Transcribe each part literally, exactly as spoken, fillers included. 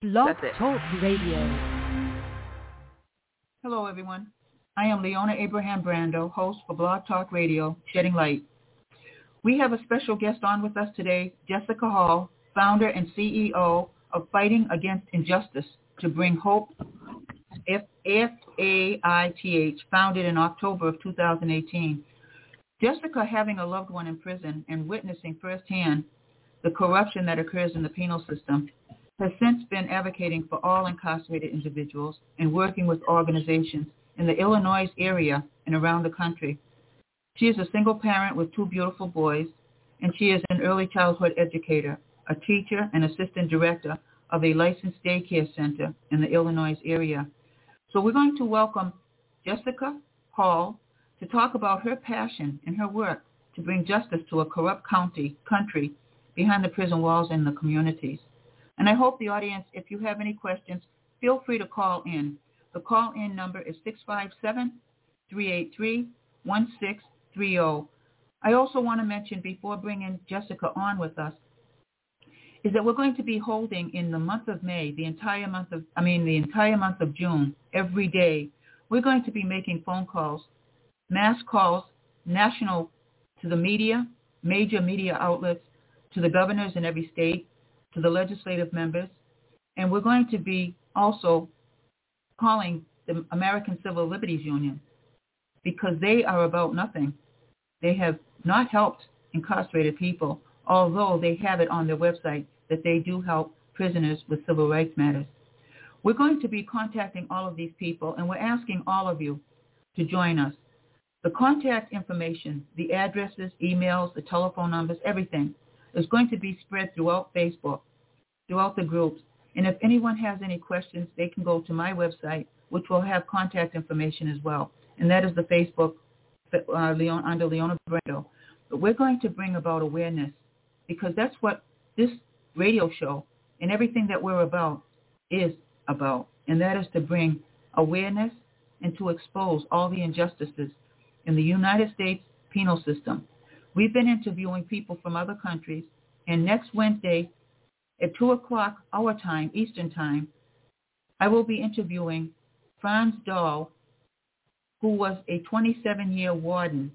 Blog Talk Radio. Hello, everyone. I am Leona Abraham Brando, host for Blog Talk Radio, Shedding Light. We have a special guest on with us today, Jessica Hall, founder and C E O of Fighting Against Injustice to Bring Hope, F A I T H, founded in October of two thousand eighteen. Jessica, having a loved one in prison and witnessing firsthand the corruption that occurs in the penal system, has since been advocating for all incarcerated individuals and working with organizations in the Illinois area and around the country. She is a single parent with two beautiful boys, and she is an early childhood educator, a teacher and assistant director of a licensed daycare center in the Illinois area. So we're going to welcome Jessica Hall to talk about her passion and her work to bring justice to a corrupt county, country behind the prison walls and the communities. And I hope the audience, if you have any questions, feel free to call in. The call-in number is six five seven, three eight three, one six three zero. I also want to mention before bringing Jessica on with us is that we're going to be holding in the month of May, the entire month of, I mean, the entire month of June, every day, we're going to be making phone calls, mass calls, national, to the media, major media outlets, to the governors in every state, to the legislative members, and we're going to be also calling the American Civil Liberties Union because they are about nothing. They have not helped incarcerated people, although they have it on their website that they do help prisoners with civil rights matters. We're going to be contacting all of these people, and we're asking all of you to join us. The contact information, the addresses, emails, the telephone numbers, everything is going to be spread throughout Facebook, throughout the groups. And if anyone has any questions, they can go to my website, which will have contact information as well. And that is the Facebook uh, Leon, under Leona Brando. But we're going to bring about awareness because that's what this radio show and everything that we're about is about. And that is to bring awareness and to expose all the injustices in the United States penal system. We've been interviewing people from other countries, and next Wednesday at two o'clock our time, Eastern time, I will be interviewing Frans Dahl, who was a twenty-seven-year warden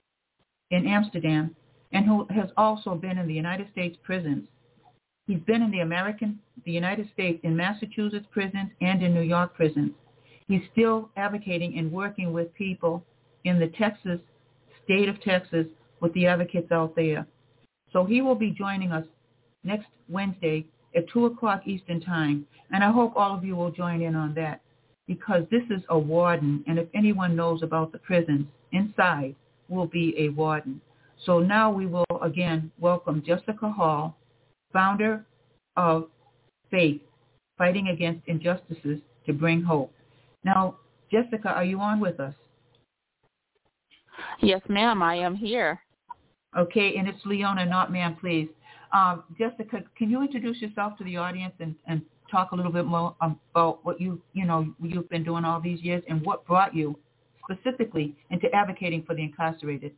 in Amsterdam and who has also been in the United States prisons. He's been in the American, the United States, in Massachusetts prisons and in New York prisons. He's still advocating and working with people in the Texas, state of Texas, with the advocates out there. So he will be joining us next Wednesday at two o'clock Eastern time. And I hope all of you will join in on that because this is a warden. And if anyone knows about the prisons inside, will be a warden. So now we will again welcome Jessica Hall, founder of Faith, Fighting Against Injustices to Bring Hope. Now, Jessica, are you on with us? Yes, ma'am, I am here. Okay, and it's Leona, not ma'am, please. Um, Jessica, can you introduce yourself to the audience and, and talk a little bit more about what you, you know, you've been doing all these years and what brought you specifically into advocating for the incarcerated?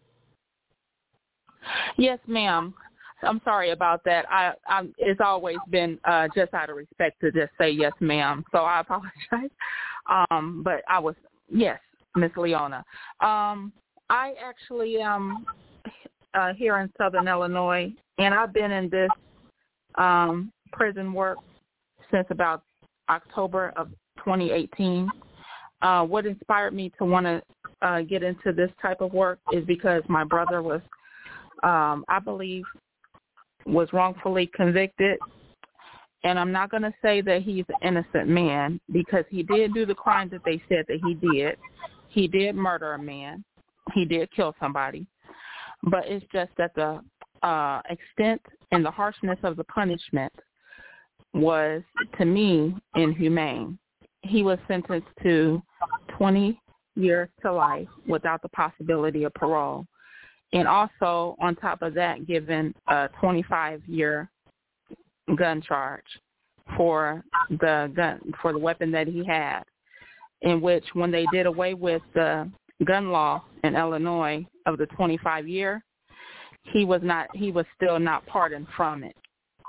Yes, ma'am. I'm sorry about that. I, I it's always been uh, just out of respect to just say yes, ma'am. So I apologize. Um, but I was, yes, Miss Leona. Um, I actually am uh, here in Southern Illinois, and I've been in this um, prison work since about October of twenty eighteen. Uh, what inspired me to want to uh, get into this type of work is because my brother was, um, I believe, was wrongfully convicted. And I'm not going to say that he's an innocent man because he did do the crime that they said that he did. He did murder a man. He did kill somebody. But it's just that the uh, extent and the harshness of the punishment was, to me, inhumane. He was sentenced to twenty years to life without the possibility of parole. And also, on top of that, given a twenty-five-year gun charge for the gun, for the weapon that he had, in which when they did away with the gun law in Illinois of the twenty-five year, he was not, he was still not pardoned from it.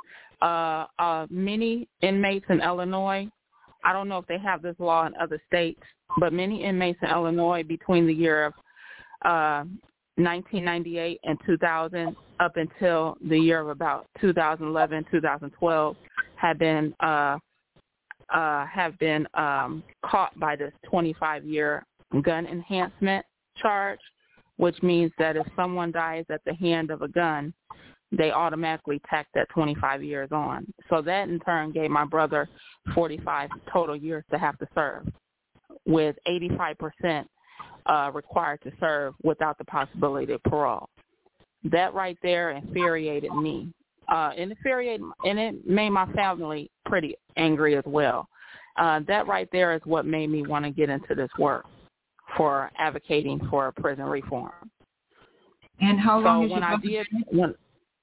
uh, uh, many inmates in Illinois, I don't know if they have this law in other states, but many inmates in Illinois between the year of uh, nineteen ninety-eight and two thousand up until the year of about two thousand eleven, two thousand twelve have been uh, uh, have been um, caught by this twenty-five year gun enhancement charge, which means that if someone dies at the hand of a gun, they automatically tack that twenty-five years on. So that in turn gave my brother forty-five total years to have to serve, with eighty-five percent uh, required to serve without the possibility of parole. That right there infuriated me. Uh, it infuriated, and it made my family pretty angry as well. Uh, that right there is what made me want to get into this work for advocating for prison reform. And how long so has when your I brother did, been? when,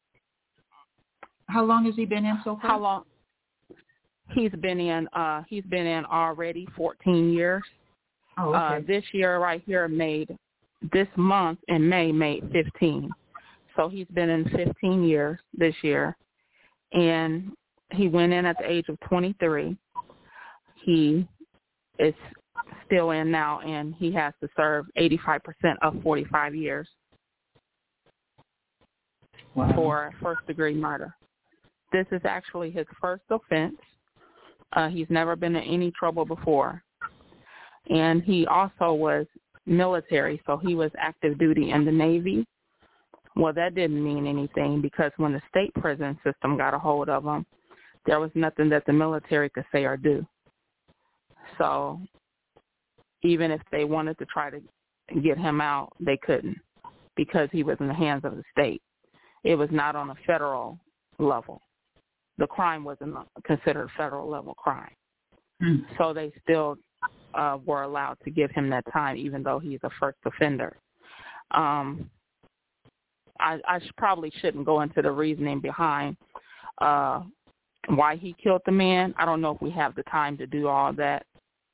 How long has he been in so far? how long? He's been in. Uh, he's been in already fourteen years. Oh, okay. Uh, this year right here made, this month in May made fifteen. So he's been in fifteen years this year. And he went in at the age of twenty-three. He is still in now, and he has to serve eighty-five percent of forty-five years Wow. for first-degree murder. This is actually his first offense. Uh, he's never been in any trouble before. And he also was military, so he was active duty in the Navy. Well, that didn't mean anything because when the state prison system got a hold of him, there was nothing that the military could say or do. So even if they wanted to try to get him out, they couldn't because he was in the hands of the state. It was not on a federal level. The crime wasn't considered a federal level crime. Mm. So they still uh, were allowed to give him that time, even though he's a first offender. Um, I, I should, probably shouldn't go into the reasoning behind uh, why he killed the man. I don't know if we have the time to do all that.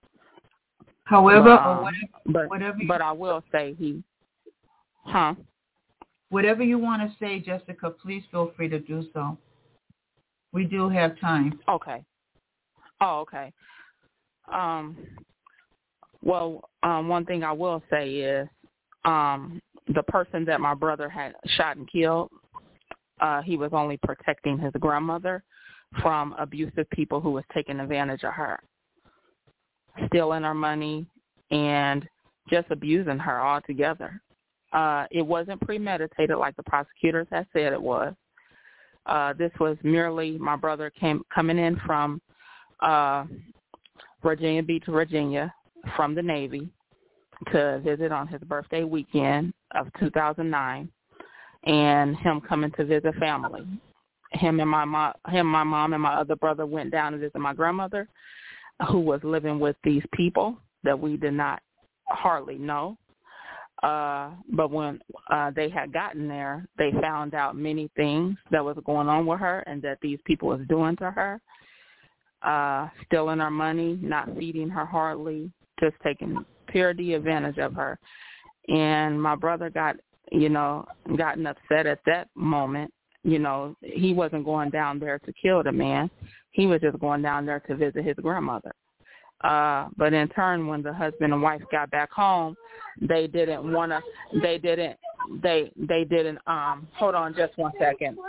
However, but, or um, whatever, but, whatever, you, but I will say he, huh? whatever you want to say, Jessica, please feel free to do so. We do have time. Okay. Oh, okay. Um, well, um, one thing I will say is um, the person that my brother had shot and killed, uh, he was only protecting his grandmother from abusive people who was taking advantage of her, stealing her money, and just abusing her altogether. Uh, it wasn't premeditated like the prosecutors had said it was. Uh, this was merely my brother came coming in from uh, Virginia Beach, Virginia, from the Navy to visit on his birthday weekend of two thousand nine, and him coming to visit family. Him and my mom, him, my mom, and my other brother went down to visit my grandmother, who was living with these people that we did not hardly know. Uh, but when uh, they had gotten there, they found out many things that was going on with her and that these people was doing to her, uh, stealing her money, not feeding her hardly, just taking purity advantage of her. And my brother got, you know, gotten upset at that moment. You know, he wasn't going down there to kill the man. He was just going down there to visit his grandmother. Uh, but in turn, when the husband and wife got back home, they didn't want to, they didn't, they, they didn't, um, hold on just one second.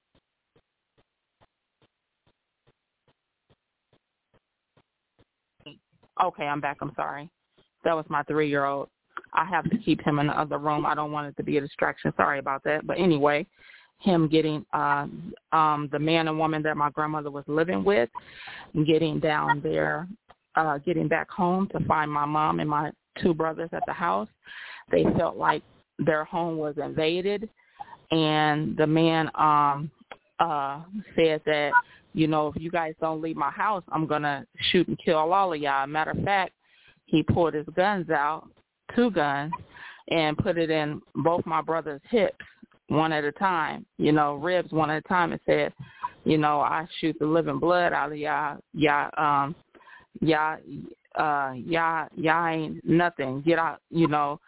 Okay, I'm back. I'm sorry. That was my three-year-old. I have to keep him in the other room. I don't want it to be a distraction. Sorry about that. But anyway, him getting uh, um, the man and woman that my grandmother was living with, getting down there, uh, getting back home to find my mom and my two brothers at the house. They felt like their home was invaded, and the man um, uh, said that, you know, if you guys don't leave my house, I'm going to shoot and kill all of y'all. Matter of fact, he pulled his guns out, two guns, and put it in both my brother's hips, one at a time, you know, ribs one at a time, and said, you know, I shoot the living blood out of y'all, y'all, um, y'all, uh, y'all, y'all ain't nothing. Get out, you know,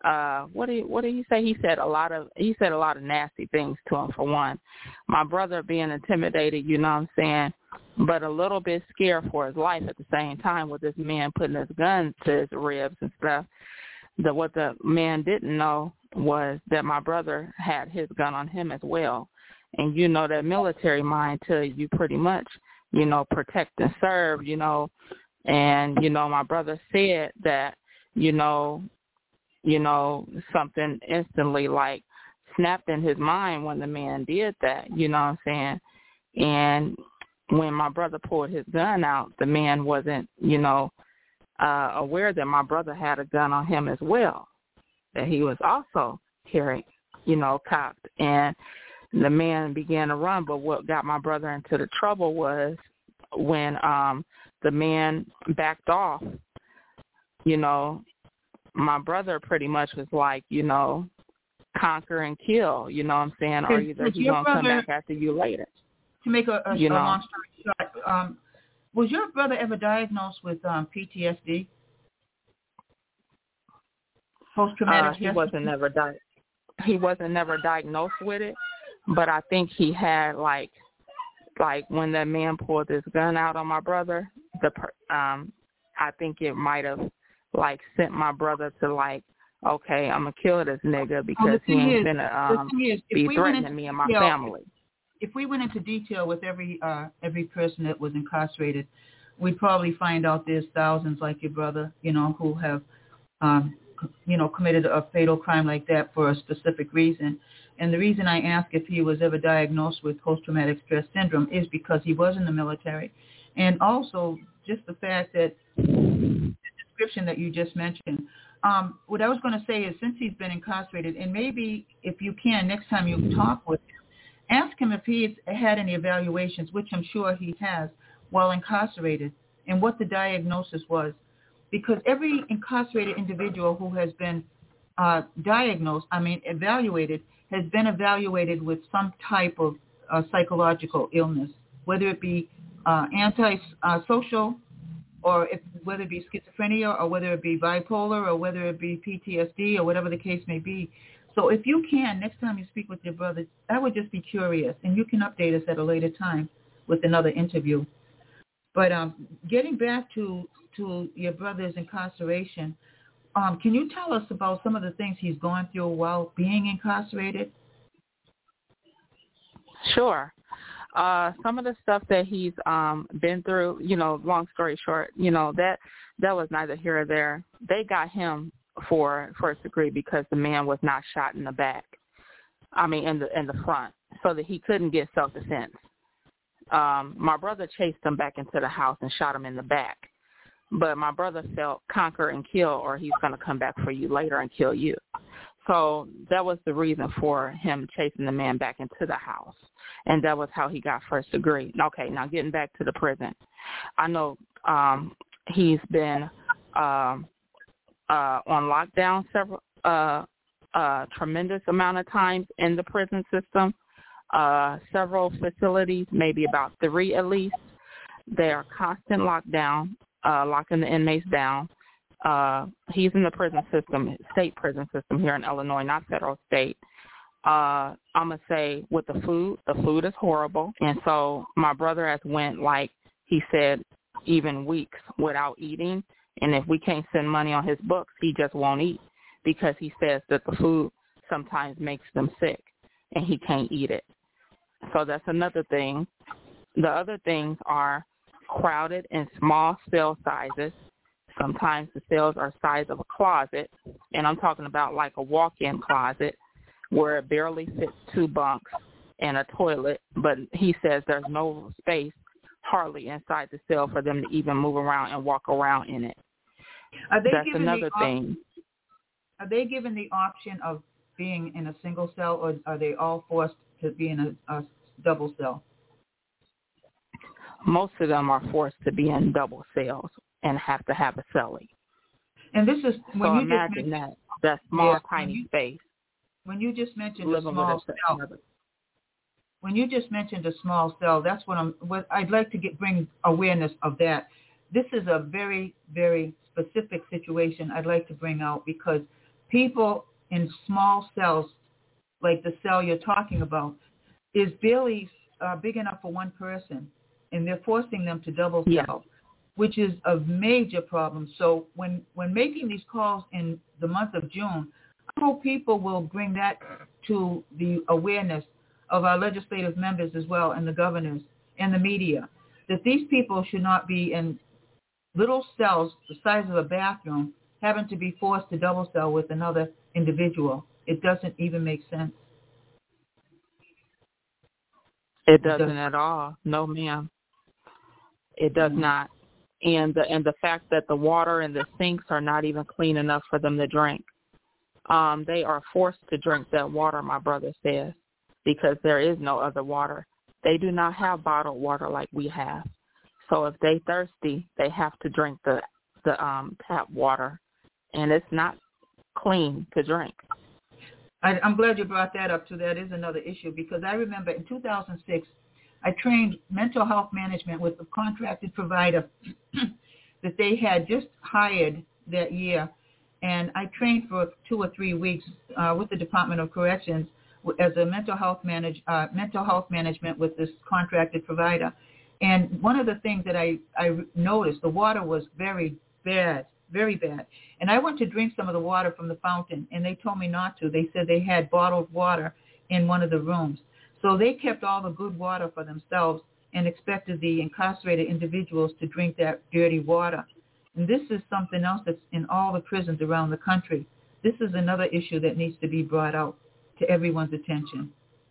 uh, what did what did he say? He said a lot of he said a lot of nasty things to him. For one, my brother being intimidated, you know what I'm saying, but a little bit scared for his life at the same time with this man putting his gun to his ribs and stuff. The what the man didn't know was that my brother had his gun on him as well. And you know that military mind tells you pretty much, you know, protect and serve, you know. And, you know, my brother said that, you know, you know, something instantly like snapped in his mind when the man did that, you know what I'm saying? And when my brother pulled his gun out, the man wasn't, you know, uh, aware that my brother had a gun on him as well, that he was also carrying, you know, cocked. And the man began to run, but what got my brother into the trouble was when um, the man backed off, you know, my brother pretty much was like, you know, conquer and kill, you know what I'm saying, or either he's going to come back after you later. To make a, a, you know. a long story short, um, was your brother ever diagnosed with um, P T S D? Post-traumatic uh, he stress? wasn't never di- He wasn't never diagnosed with it, but I think he had, like, like when that man pulled his gun out on my brother, the um, I think it might have, like, sent my brother to, like, okay, I'm going to kill this nigga because well, he ain't is, going to um, be threatening me and my detail, family. If we went into detail with every uh, every person that was incarcerated, we'd probably find out there's thousands like your brother, you know, who have, um, you know, committed a fatal crime like that for a specific reason. And the reason I ask if he was ever diagnosed with post-traumatic stress syndrome is because he was in the military. And also just the fact that the description that you just mentioned, um, what I was going to say is since he's been incarcerated, and maybe if you can, next time you talk with him, ask him if he's had any evaluations, which I'm sure he has, while incarcerated, and what the diagnosis was. Because every incarcerated individual who has been uh, diagnosed, I mean evaluated, has been evaluated with some type of uh, psychological illness, whether it be uh, anti-social, or if, whether it be schizophrenia, or whether it be bipolar, or whether it be P T S D, or whatever the case may be. So if you can, next time you speak with your brother, I would just be curious, and you can update us at a later time with another interview. But um, getting back to, to your brother's incarceration, um, can you tell us about some of the things he's gone through while being incarcerated? Sure. Uh, some of the stuff that he's um, been through, you know, long story short, you know, that that was neither here or there. They got him for first degree because the man was not shot in the back. I mean, in the in the front, so that he couldn't get self-defense. Um, my brother chased him back into the house and shot him in the back. But my brother felt conquer and kill, or he's going to come back for you later and kill you. So that was the reason for him chasing the man back into the house. And that was how he got first degree. Okay, now getting back to the prison. I know um, he's been um, uh, on lockdown several uh, uh, tremendous amount of times in the prison system. Uh, several facilities, maybe about three at least. They are constant lockdown, uh, locking the inmates down. Uh, he's in the prison system, state prison system here in Illinois, not federal, state. Uh, I'm going to say with the food, the food is horrible. And so my brother has went, like he said, even weeks without eating. And if we can't send money on his books, he just won't eat because he says that the food sometimes makes them sick and he can't eat it. So that's another thing. The other things are crowded and small cell sizes. Sometimes the cells are size of a closet, and I'm talking about like a walk-in closet where it barely fits two bunks and a toilet, but he says there's no space hardly inside the cell for them to even move around and walk around in it. Are they That's given another the op- thing. Are they given the option of being in a single cell, or are they all forced to be in a, a double cell? Most of them are forced to be in double cells and have to have a cellie. And this is when so you imagine just that that small yeah, tiny when you, space. When you just mentioned Living a small with cell, another. when you just mentioned a small cell, that's what I'm. What I'd like to get bring awareness of that. This is a very very specific situation I'd like to bring out because people in small cells, like the cell you're talking about, is barely uh, big enough for one person, and they're forcing them to double cell, Yeah. which is a major problem. So when, when making these calls in the month of June, I hope people will bring that to the awareness of our legislative members as well, and the governors and the media, that these people should not be in little cells the size of a bathroom having to be forced to double cell with another individual. It doesn't even make sense. It doesn't at all. No, ma'am. It does Mm-hmm. not. And the and the fact that the water in the sinks are not even clean enough for them to drink. Um, they are forced to drink that water, my brother says, because there is no other water. They do not have bottled water like we have. So if they thirsty, they have to drink the the um, tap water, and it's not clean to drink. I, I'm glad you brought that up too. That is another issue, because I remember in two thousand six, I trained mental health management with a contracted provider that they had just hired that year. And I trained for two or three weeks uh, with the Department of Corrections as a mental health manage, uh, mental health management with this contracted provider. And one of the things that I, I noticed, the water was very bad, very bad. And I went to drink some of the water from the fountain, and they told me not to. They said they had bottled water in one of the rooms. So they kept all the good water for themselves and expected the incarcerated individuals to drink that dirty water. And this is something else that's in all the prisons around the country. This is another issue that needs to be brought out to everyone's attention.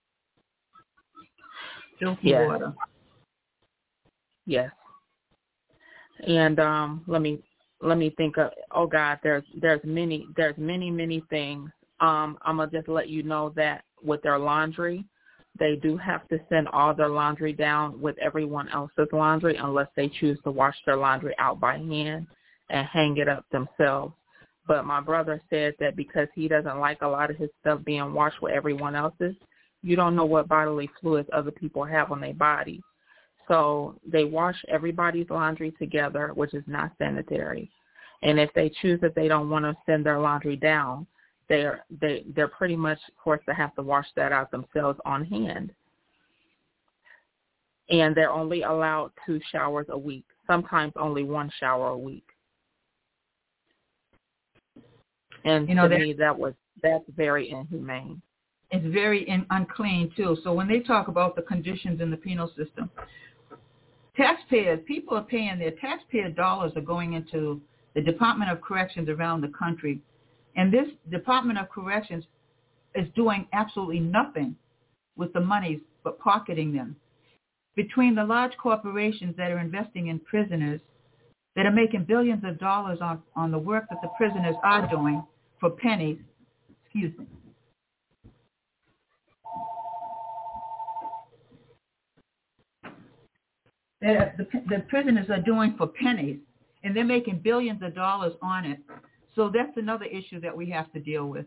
Filthy Yes. water. Yes. And um, let me let me think of. Oh God, there's there's many there's many many things. Um, I'm gonna just let you know that with their laundry, they do have to send all their laundry down with everyone else's laundry unless they choose to wash their laundry out by hand and hang it up themselves. But my brother said that because he doesn't like a lot of his stuff being washed with everyone else's, you don't know what bodily fluids other people have on their body. So they wash everybody's laundry together, which is not sanitary. And if they choose that they don't want to send their laundry down, they're they they're pretty much forced to have to wash that out themselves on hand. And they're only allowed two showers a week, sometimes only one shower a week. And you know, to that, me, that was that's very inhumane. It's very in, unclean too. So when they talk about the conditions in the penal system, taxpayers, people are paying their taxpayer dollars are going into the Department of Corrections around the country. And this Department of Corrections is doing absolutely nothing with the monies but pocketing them. Between the large corporations that are investing in prisoners, that are making billions of dollars on, on the work that the prisoners are doing for pennies, excuse me, that the, the prisoners are doing for pennies, and they're making billions of dollars on it. So that's another issue that we have to deal with.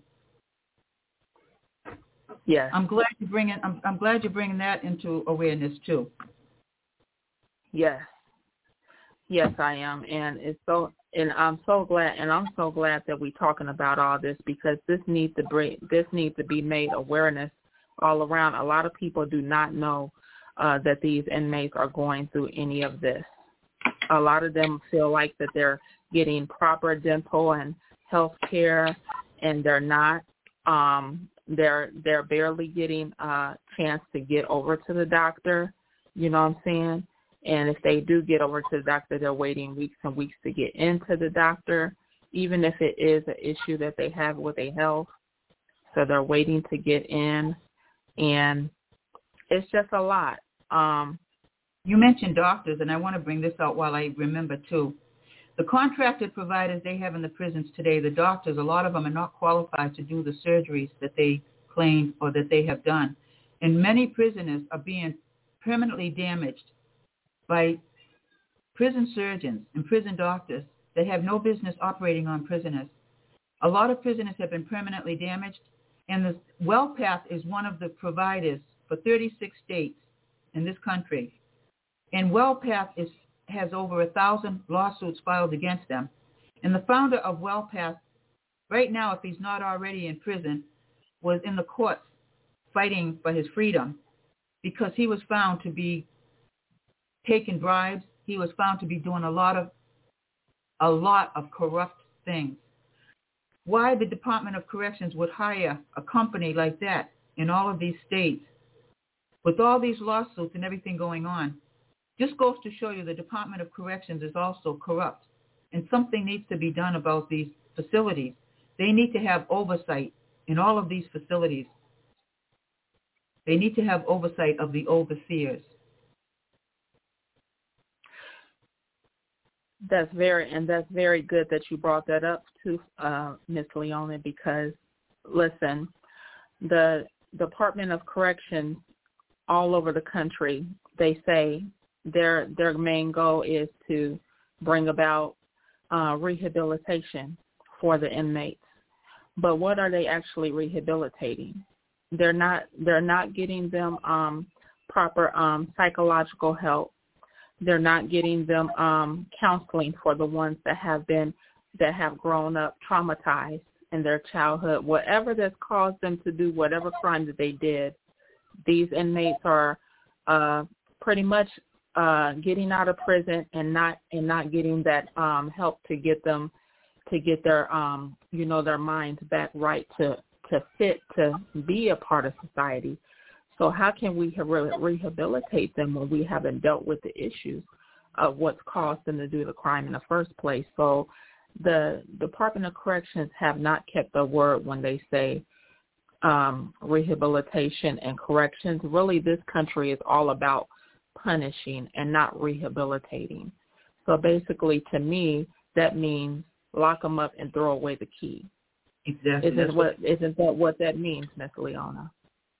Yes. I'm glad you're bringing. I'm, I'm glad you're bringing that into awareness too. Yes. Yes, I am, and it's so, and I'm so glad, and I'm so glad that we're talking about all this, because this needs to bring, this needs to be made awareness all around. A lot of people do not know uh, that these inmates are going through any of this. A lot of them feel like that they're getting proper dental and health care, and they're not. Um, they're they're barely getting a chance to get over to the doctor. You know what I'm saying? And if they do get over to the doctor, they're waiting weeks and weeks to get into the doctor, even if it is an issue that they have with their health. So they're waiting to get in, and it's just a lot. Um, you mentioned doctors, and I want to bring this out while I remember, too. The contracted providers they have in the prisons today, the doctors, a lot of them are not qualified to do the surgeries that they claim or that they have done. And many prisoners are being permanently damaged by prison surgeons and prison doctors that have no business operating on prisoners. A lot of prisoners have been permanently damaged, and the WellPath is one of the providers for thirty-six states in this country. And WellPath is, has over a thousand lawsuits filed against them. And the founder of WellPath right now, if he's not already in prison, was in the courts fighting for his freedom because he was found to be taking bribes. He was found to be doing a lot of a lot of corrupt things. Why the Department of Corrections would hire a company like that in all of these states with all these lawsuits and everything going on just goes to show you the Department of Corrections is also corrupt, and something needs to be done about these facilities. They need to have oversight in all of these facilities. They need to have oversight of the overseers. That's very, and that's very good that you brought that up too, uh, Miz Leona, because listen, the Department of Corrections all over the country, they say their their main goal is to bring about uh, rehabilitation for the inmates. But what are they actually rehabilitating? They're not they're not getting them um, proper um, psychological help. They're not getting them um, counseling for the ones that have been, that have grown up traumatized in their childhood, whatever that's caused them to do whatever crime that they did. These inmates are uh, pretty much uh, getting out of prison and not and not getting that um, help to get them to get their um, you know their minds back right to to fit to be a part of society. So how can we really rehabilitate them when we haven't dealt with the issues of what's caused them to do the crime in the first place? So the Department of Corrections have not kept their word when they say um, rehabilitation and corrections. Really, this country is all about punishing and not rehabilitating. So basically, to me, that means lock them up and throw away the key. Exactly. Isn't, what, isn't that what that means, Miz Leona?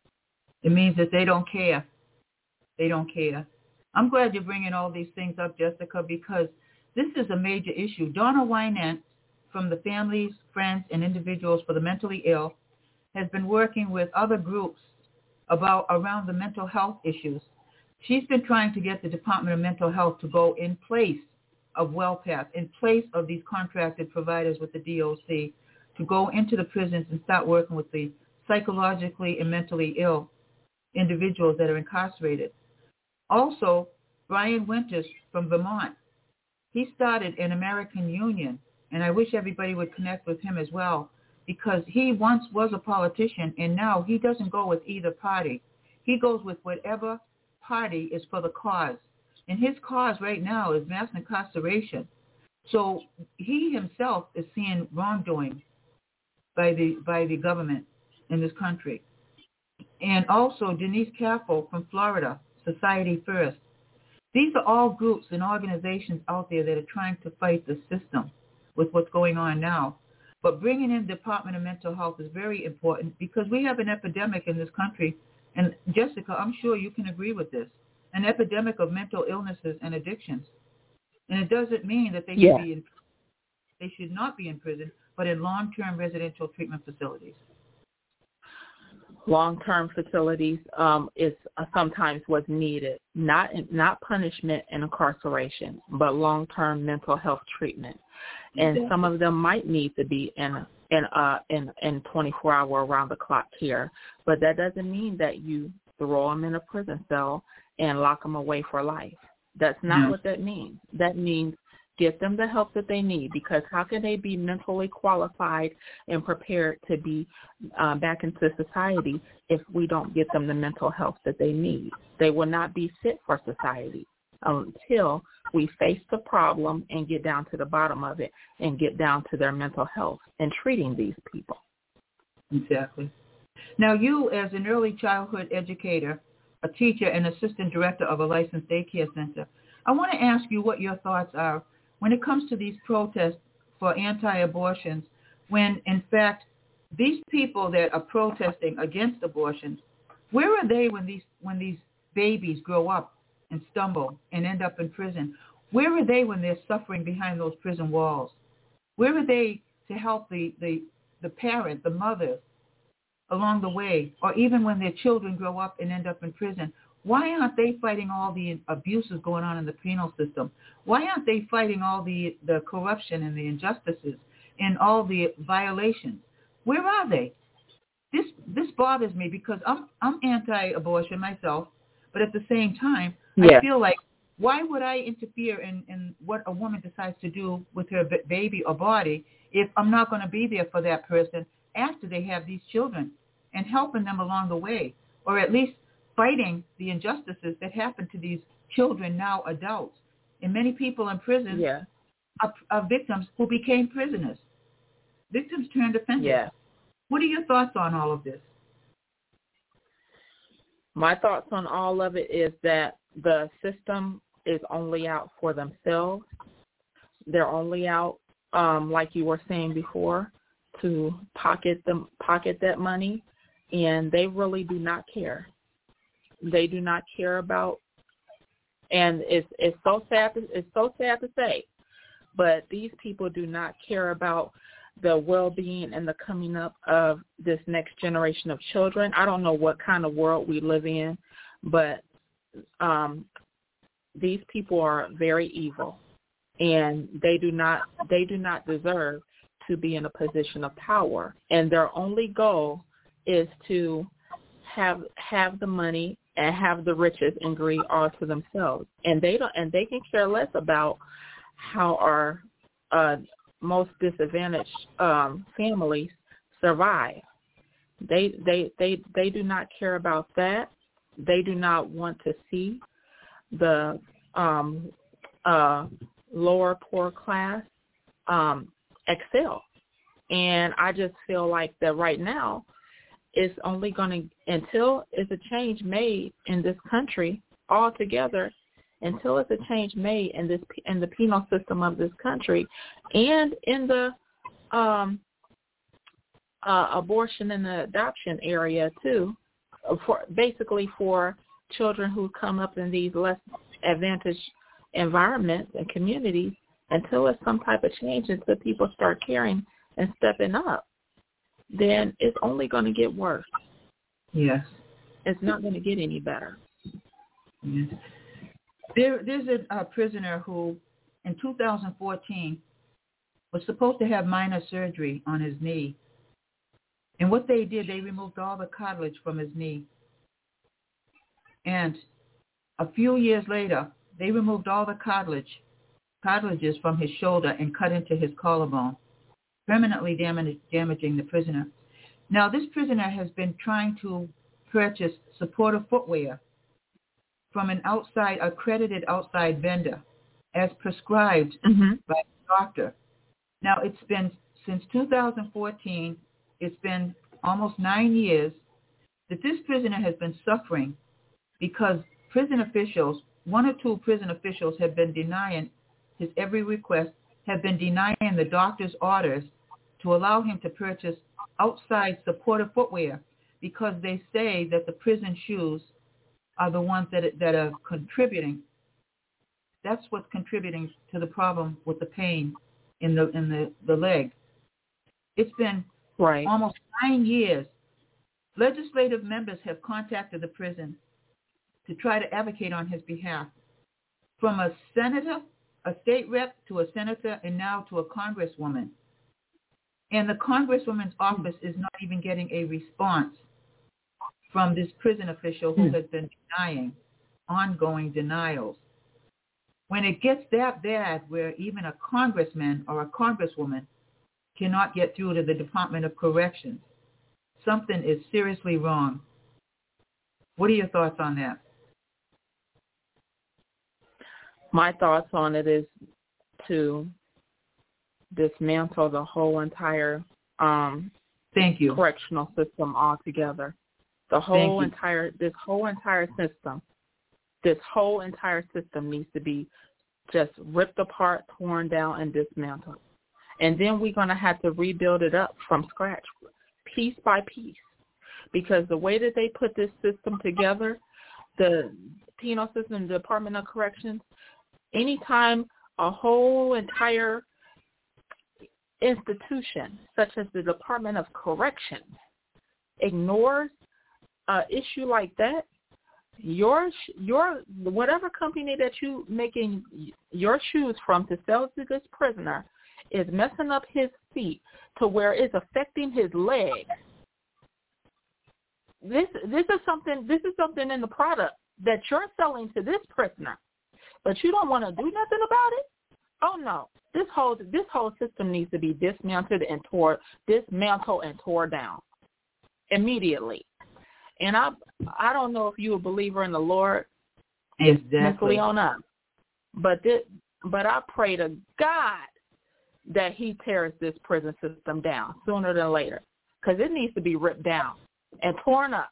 It means that they don't care. They don't care. I'm glad you're bringing all these things up, Jessica, because this is a major issue. Donna Winant from the Families, Friends, and Individuals for the Mentally Ill has been working with other groups about around the mental health issues. She's been trying to get the Department of Mental Health to go in place of WellPath, in place of these contracted providers with the D O C, to go into the prisons and start working with the psychologically and mentally ill individuals that are incarcerated. Also, Brian Winters from Vermont, he started an American Union, and I wish everybody would connect with him as well, because he once was a politician, and now he doesn't go with either party. He goes with whatever party is for the cause. And his cause right now is mass incarceration. So he himself is seeing wrongdoing by the by the government in this country. And also Denise Caffel from Florida, Society First. These are all groups and organizations out there that are trying to fight the system with what's going on now. But bringing in the Department of Mental Health is very important because we have an epidemic in this country. And Jessica, I'm sure you can agree with this, an epidemic of mental illnesses and addictions. And it doesn't mean that they should yeah. be in, they should not be in prison, but in long-term residential treatment facilities. Long-term facilities um, is uh, sometimes what's needed, not not punishment and incarceration, but long-term mental health treatment. And Exactly. Some of them might need to be in in uh, in in twenty-four hour around-the-clock care, but that doesn't mean that you throw them in a prison cell and lock them away for life. That's not No. what that means. That means get them the help that they need, because how can they be mentally qualified and prepared to be uh, back into society if we don't get them the mental health that they need? They will not be fit for society until we face the problem and get down to the bottom of it and get down to their mental health and treating these people. Exactly. Now, you as an early childhood educator, a teacher and assistant director of a licensed daycare center, I want to ask you what your thoughts are when it comes to these protests for anti-abortions, when, in fact, these people that are protesting against abortions, where are they when these when these babies grow up and stumble and end up in prison? Where are they when they're suffering behind those prison walls? Where are they to help the, the, the parent, the mother, along the way, or even when their children grow up and end up in prison? Why aren't they fighting all the abuses going on in the penal system? Why aren't they fighting all the, the corruption and the injustices in all the violations. Where are they? This this bothers me because I'm I'm anti-abortion myself, but at the same time, yeah. I feel like, why would I interfere in, in what a woman decides to do with her b- baby or body if I'm not going to be there for that person after they have these children and helping them along the way, or at least fighting the injustices that happen to these children, now adults, and many people in prison yeah. are, are victims who became prisoners. Victims turned offenders. Yeah. What are your thoughts on all of this? My thoughts on all of it is that the system is only out for themselves. They're only out, um, like you were saying before, to pocket them, pocket that money, and they really do not care. They do not care about, and it's it's so sad. To, it's so sad to say, but these people do not care about the well-being and the coming up of this next generation of children. I don't know what kind of world we live in, but um, these people are very evil, and they do not they do not deserve to be in a position of power. And their only goal is to have have the money and have the riches and greed all to themselves. And they don't and they can care less about how our uh, most disadvantaged um, families survive. They they they they do not care about that. They do not want to see the um, uh, lower poor class um, excel. And I just feel like that right now it's only going to, until it's a change made in this country altogether, until it's a change made in this in the penal system of this country and in the um, uh, abortion and the adoption area too, for basically for children who come up in these less advantaged environments and communities, until it's some type of change, until people start caring and stepping up, then it's only going to get worse. Yes. It's not going to get any better. Yes. There, there's a, a prisoner who, in two thousand fourteen, was supposed to have minor surgery on his knee. And what they did, they removed all the cartilage from his knee. And a few years later, they removed all the cartilage, cartilages from his shoulder and cut into his collarbone, permanently damage, damaging the prisoner. Now, this prisoner has been trying to purchase supportive footwear from an outside, accredited outside vendor, as prescribed mm-hmm. by a doctor. Now, it's been, since two thousand fourteen, it's been almost nine years that this prisoner has been suffering because prison officials, one or two prison officials have been denying his every request, have been denying the doctor's orders to allow him to purchase outside supportive footwear because they say that the prison shoes are the ones that that are contributing. That's what's contributing to the problem with the pain in the in the, the leg. It's been right. almost nine years. Legislative members have contacted the prison to try to advocate on his behalf. From a senator, a state rep, to a senator, and now to a congresswoman. And the congresswoman's office is not even getting a response from this prison official who has been denying, ongoing denials. When it gets that bad where even a congressman or a congresswoman cannot get through to the Department of Corrections, something is seriously wrong. What are your thoughts on that? My thoughts on it is to dismantle the whole entire um, Thank you. correctional system altogether. The whole entire, this whole entire system, this whole entire system needs to be just ripped apart, torn down, and dismantled. And then we're going to have to rebuild it up from scratch, piece by piece. Because the way that they put this system together, the penal system, the Department of Corrections, anytime a whole entire institution, such as the Department of Corrections, ignores an issue like that, your your whatever company that you making your shoes from to sell to this prisoner is messing up his feet to where it's affecting his legs. This this is something this is something in the product that you're selling to this prisoner, but you don't want to do nothing about it. Oh no, this whole this whole system needs to be dismantled and tore dismantled and tore down immediately. And I I don't know if you're a believer in the Lord, exactly, Miss Leona, but this, but I pray to God that He tears this prison system down sooner than later, because it needs to be ripped down and torn up.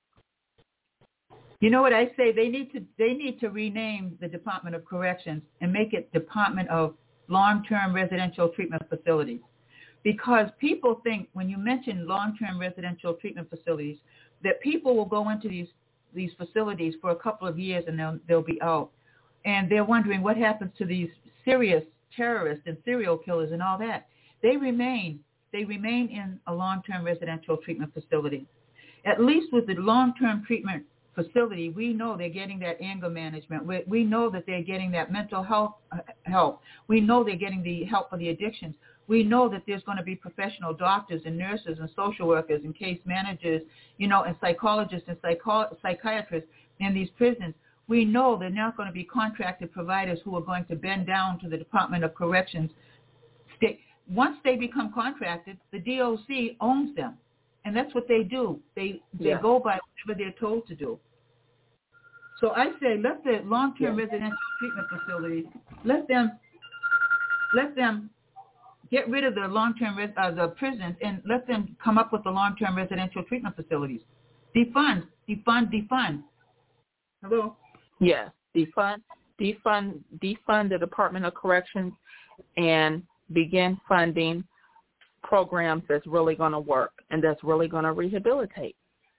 You know what I say? They need to they need to rename the Department of Corrections and make it Department of Long-Term Residential Treatment Facilities, because people think when you mention long-term residential treatment facilities that people will go into these these facilities for a couple of years and they'll they'll be out, and they're wondering what happens to these serious terrorists and serial killers and all that. They remain they remain in a long-term residential treatment facility. At least with the long-term treatment facility, we know they're getting that anger management. We, we know that they're getting that mental health uh, help. We know they're getting the help for the addictions. We know that there's going to be professional doctors and nurses and social workers and case managers, you know, and psychologists and psycho- psychiatrists in these prisons. We know they're not going to be contracted providers who are going to bend down to the Department of Corrections. They, once they become contracted, the D O C owns them. And that's what they do. They they yeah. go by whatever they're told to do. So I say let the long-term yeah. residential treatment facilities, let them let them get rid of the long-term res, uh, the prisons and let them come up with the long-term residential treatment facilities. Defund, defund, defund. Hello? Yes, defund, defund, defund the Department of Corrections and begin funding programs that's really going to work and that's really going to rehabilitate.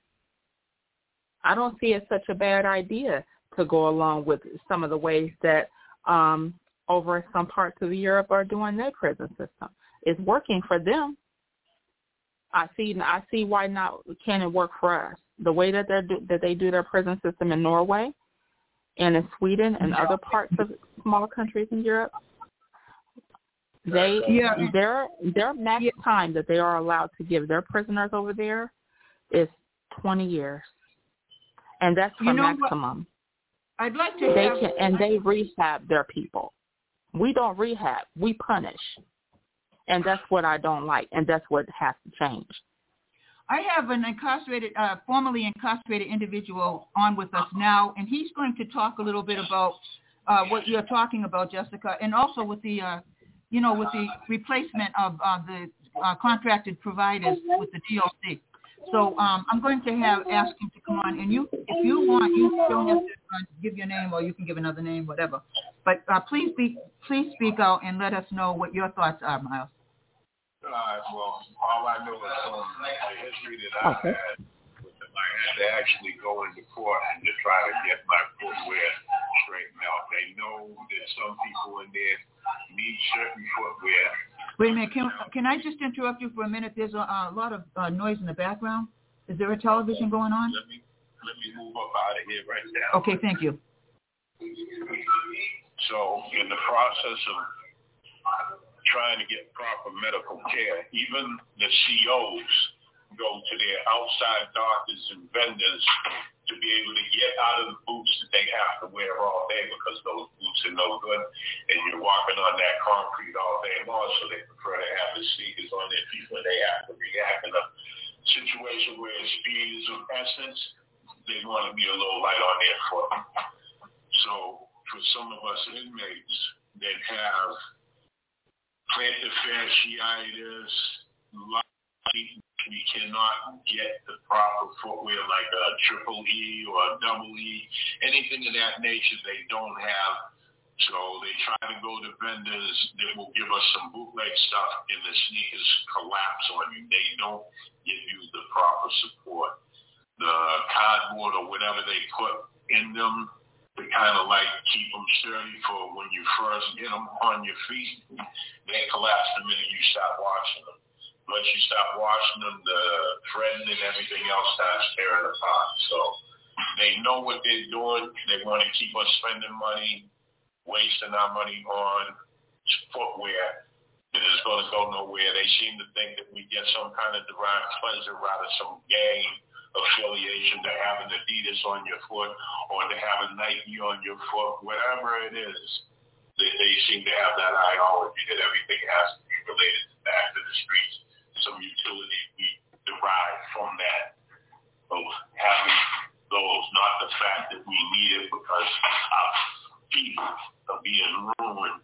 I don't see it such a bad idea to go along with some of the ways that um, over some parts of Europe are doing their prison system. It's working for them. I see. I see why not can it work for us? The way that they do, that they do their prison system in Norway and in Sweden and other parts of smaller countries in Europe. They yeah. their their max yeah. time that they are allowed to give their prisoners over there is twenty years, and that's for you know maximum. What? I'd like to. They have, can and they rehab their people. We don't rehab, we punish, and that's what I don't like, and that's what has to change. I have an incarcerated, uh, formerly incarcerated individual on with us now, and he's going to talk a little bit about uh, what you're talking about, Jessica, and also with the. Uh, you know, with the replacement of uh, the uh, contracted providers with the D O C. So um, I'm going to have ask him to come on, and you, if you want, you don't have to uh, give your name, or you can give another name, whatever. But uh, please speak, please speak out and let us know what your thoughts are, Miles. Uh, well, all I know is from the history that I okay. had, I had to actually go into court and to try to get my footwear straightened out. They know that some people in there need certain footwear. Wait a minute. Can can I just interrupt you for a minute? There's a, a lot of uh, noise in the background. Is there a television going on? Let me let me move up out of here right now. Okay, thank you. So in the process of trying to get proper medical care, even the C Os go to their outside doctors and vendors to be able to get out of the boots that they have to wear all day, because those boots are no good and you're walking on that concrete all day long, so they prefer to have the sneakers on their feet when they have to react in a situation where speed is of essence. They want to be a little light on their foot. So for some of us inmates that have plantar fasciitis, we cannot get the proper footwear like a triple E or a double E, anything of that nature they don't have. So they try to go to vendors that will give us some bootleg stuff, and the sneakers collapse on you. They don't give you the proper support. The cardboard or whatever they put in them to kind of like keep them sturdy for when you first get them on your feet, they collapse the minute you stop washing them. Once you stop washing them, the threading and everything else starts tearing apart. So they know what they're doing. They want to keep us spending money, wasting our money on footwear that is going to go nowhere. They seem to think that we get some kind of derived pleasure out of some gang affiliation to have an Adidas on your foot or to have a Nike on your foot, whatever it is. They, they seem to have that ideology that everything has to be related to back to the streets, some utility we derive from that, of having those, not the fact that we need it because our people are being ruined.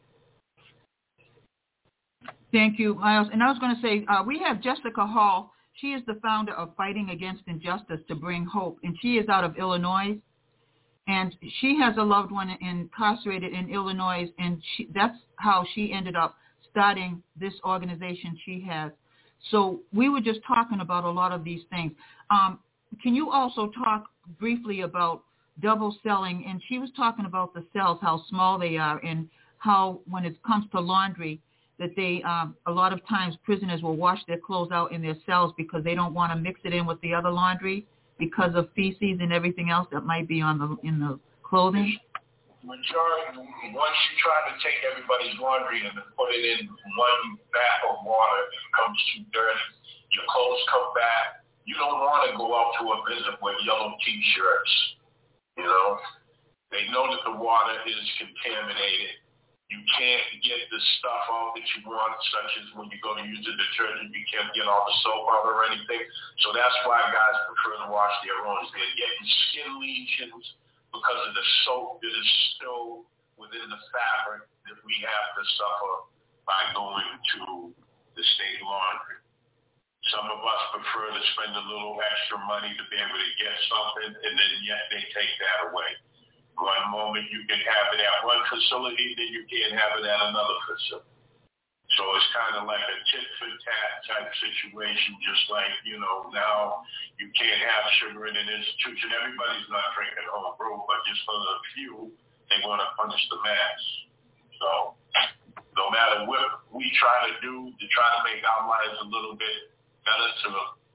Thank you, Miles. And I was going to say, uh, we have Jessica Hall. She is the founder of Fighting Against Injustice to Bring Hope, and she is out of Illinois. And she has a loved one incarcerated in Illinois, and she, that's how she ended up starting this organization she has. So we were just talking about a lot of these things. Um, can you also talk briefly about double selling? And she was talking about the cells, how small they are, and how when it comes to laundry, that they, um, a lot of times prisoners will wash their clothes out in their cells because they don't want to mix it in with the other laundry because of feces and everything else that might be on the in the clothing. Majority, once you try to take everybody's laundry and put it in one bath of water, it becomes too dirty. Your clothes come back. You don't want to go out to a visit with yellow T-shirts. You know, they know that the water is contaminated. You can't get the stuff out that you want, such as when you go to use the detergent, you can't get all the soap out or anything. So that's why guys prefer to wash their own. They're getting skin lesions because of the soap that is still within the fabric that we have to suffer by going to the state laundry. Some of us prefer to spend a little extra money to be able to get something, and then yet they take that away. One moment you can have it at one facility, then you can't have it at another facility. So it's kind of like a tit-for-tat type situation, just like, you know, now you can't have sugar in an institution. Everybody's not drinking home brew, but just for the few, they want to punish the mass. So no matter what we try to do to try to make our lives a little bit better to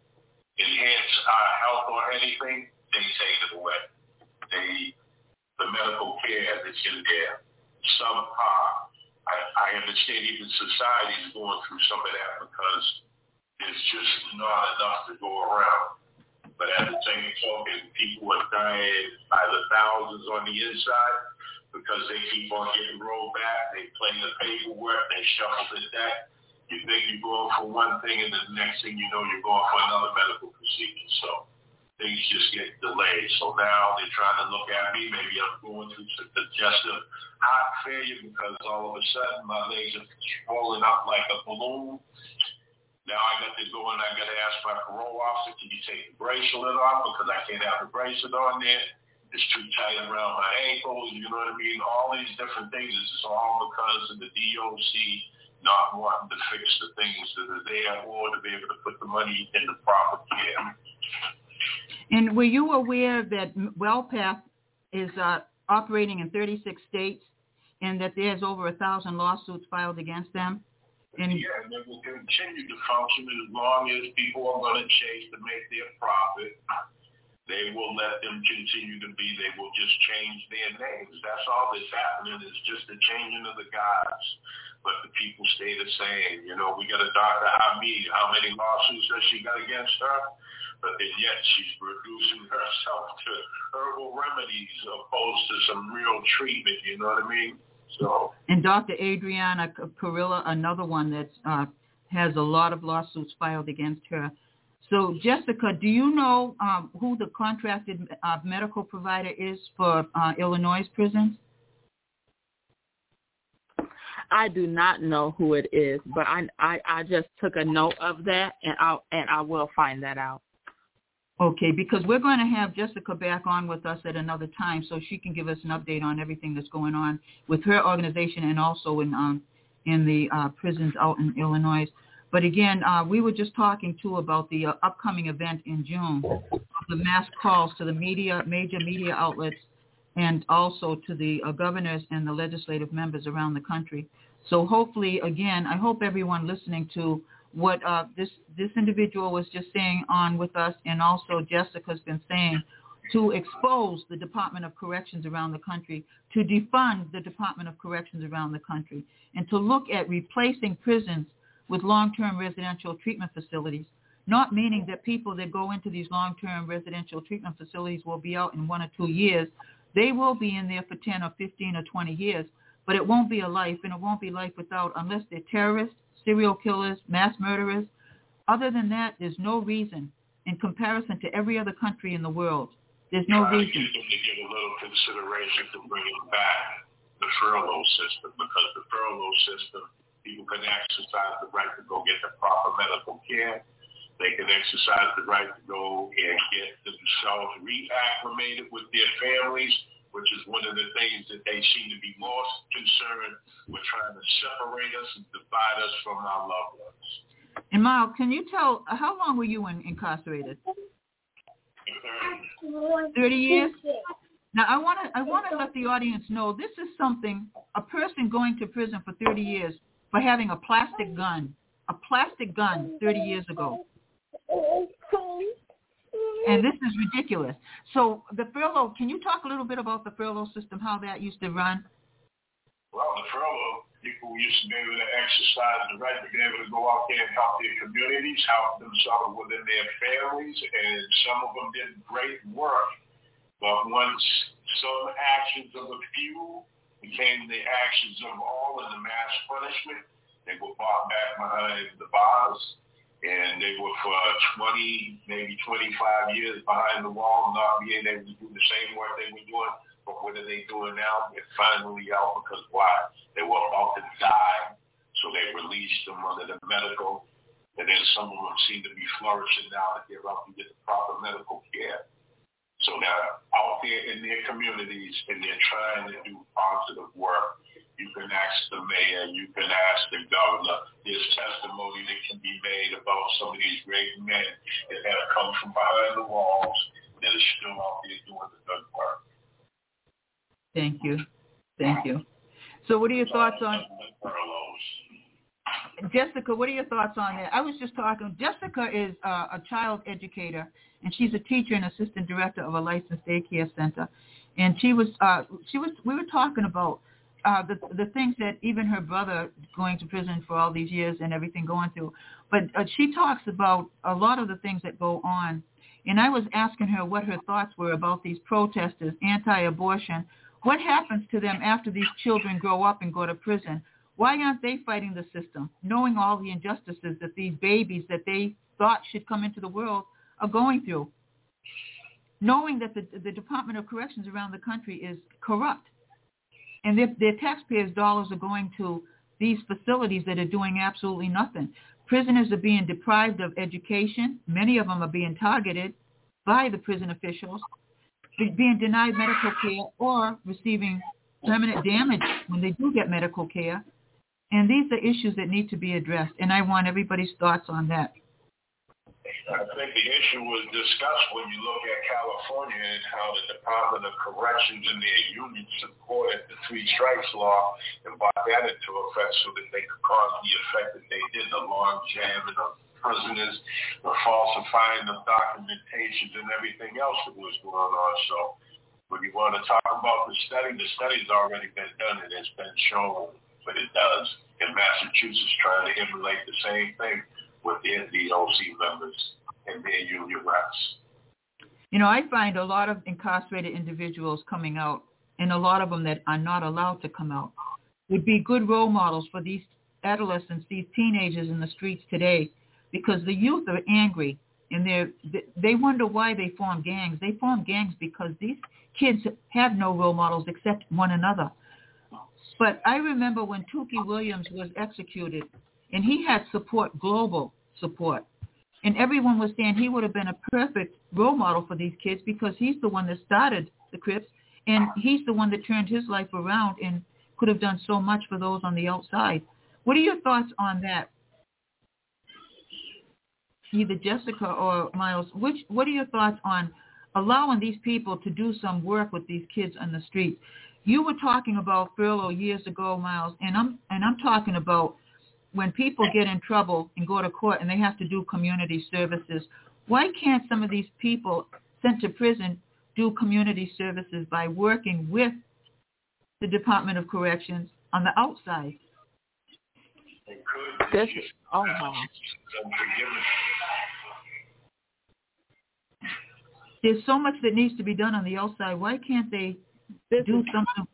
enhance our health or anything, they take it away. They the medical care that's in there. Some are, I, I understand even society is going through some of that because there's just not enough to go around. But at the same token, people are dying by the thousands on the inside because they keep on getting rolled back. They play the paperwork, they shuffle the deck. You think you're going for one thing, and the next thing you know, you're going for another medical procedure. So things just get delayed. So now they're trying to look at me. Maybe I'm going through some digestive heart failure because all of a sudden my legs are swollen up like a balloon. Now I got to go and I got to ask my parole officer, can you take the bracelet off because I can't have the bracelet on there. It's too tight around my ankles. You know what I mean? All these different things. It's all because of the D O C not wanting to fix the things that are there or to be able to put the money in the proper care. And were you aware that WellPath is uh, operating in thirty-six states and that there's over a thousand lawsuits filed against them? And yeah, and they will continue to function as long as people are going to chase to make their profit. They will let them continue to be. They will just change their names. That's all that's happening is just the changing of the gods. But the people stay the same. You know, we got a Doctor Hamid. How many lawsuits has she got against her? But then yet she's reducing herself to herbal remedies opposed to some real treatment, you know what I mean? So. And Doctor Adriana Carilla, another one that uh, has a lot of lawsuits filed against her. So, Jessica, do you know um, who the contracted uh, medical provider is for uh, Illinois prisons? I do not know who it is, but I, I, I just took a note of that, and I and I will find that out. Okay, because we're going to have Jessica back on with us at another time so she can give us an update on everything that's going on with her organization and also in um, in the uh, prisons out in Illinois. But again, uh, we were just talking, too, about the uh, upcoming event in June, the mass calls to the media, major media outlets, and also to the uh, governors and the legislative members around the country. So hopefully, again, I hope everyone listening to what uh, this this individual was just saying on with us, and also Jessica's been saying, to expose the Department of Corrections around the country, to defund the Department of Corrections around the country, and to look at replacing prisons with long-term residential treatment facilities, not meaning that people that go into these long-term residential treatment facilities will be out in one or two years. They will be in there for ten or fifteen or twenty years, but it won't be a life, and it won't be life without, unless they're terrorists, serial killers, mass murderers. Other than that, there's no reason in comparison to every other country in the world. There's no Trying reason. To get them to give a little consideration to bringing back the furlough system, because the furlough system, people can exercise the right to go get the proper medical care. They can exercise the right to go and get themselves reacclimated with their families, which is one of the things that they seem to be most concerned with, trying to separate us and divide us from our loved ones. And Miles, can you tell, how long were you in, incarcerated? thirty years? Now, I want to I want to let the audience know this is something, a person going to prison for thirty years for having a plastic gun, a plastic gun thirty years ago. And this is ridiculous. So the furlough, can you talk a little bit about the furlough system, how that used to run? Well, the furlough, people used to be able to exercise the right to be able to go out there and help their communities, help themselves within their families, and some of them did great work. But once some actions of a few became the actions of all in the mass punishment, they were brought back behind the bars, and they were for twenty, maybe twenty-five years behind the wall, not being able to do the same work they were doing. But what are they doing now? They're finally out, because why? They were about to die, so they released them under the medical, and then some of them seem to be flourishing now that they're out to get the proper medical care. So now, out there in their communities, and they're trying to do positive work. You can ask the mayor, you can ask the governor. There's testimony that can be made about some of these great men that have come from behind the walls that are still out there doing the good work. Thank you. Thank you. So what are your thoughts on... Jessica, what are your thoughts on that? I was just talking, Jessica is uh, a child educator, and she's a teacher and assistant director of a licensed daycare center. And she was, uh, she was, we were talking about uh, the the things that even her brother going to prison for all these years and everything going through. But uh, she talks about a lot of the things that go on. And I was asking her what her thoughts were about these protesters, anti-abortion. What happens to them after these children grow up and go to prison? Why aren't they fighting the system, knowing all the injustices that these babies that they thought should come into the world are going through? Knowing that the, the Department of Corrections around the country is corrupt, and their, their taxpayers' dollars are going to these facilities that are doing absolutely nothing. Prisoners are being deprived of education. Many of them are being targeted by the prison officials, being denied medical care or receiving permanent damage when they do get medical care. And these are issues that need to be addressed, and I want everybody's thoughts on that. I think the issue was discussed when you look at California and how the Department of Corrections and their union supported the three strikes law and brought that into effect so that they could cause the effect that they did, the log jamming of prisoners, the falsifying of documentations and everything else that was going on. So when you want to talk about the study, the study's already been done and it's been shown what it does. And Massachusetts trying to emulate the same thing with their D O C members and their union reps. You know, I find a lot of incarcerated individuals coming out, and a lot of them that are not allowed to come out, would be good role models for these adolescents, these teenagers in the streets today, because the youth are angry, and they're, they wonder why they form gangs. They form gangs because these kids have no role models except one another. But I remember when Tookie Williams was executed, and he had support, global support, and everyone was saying he would have been a perfect role model for these kids because he's the one that started the Crips, and he's the one that turned his life around and could have done so much for those on the outside. What are your thoughts on that? Either Jessica or Miles, which, what are your thoughts on allowing these people to do some work with these kids on the streets? You were talking about furlough years ago, Miles, and I'm and I'm talking about when people get in trouble and go to court and they have to do community services. Why can't some of these people sent to prison do community services by working with the Department of Corrections on the outside? It could. This is, oh, wow. Unforgiveness. There's so much that needs to be done on the outside. Why can't they This do is, something?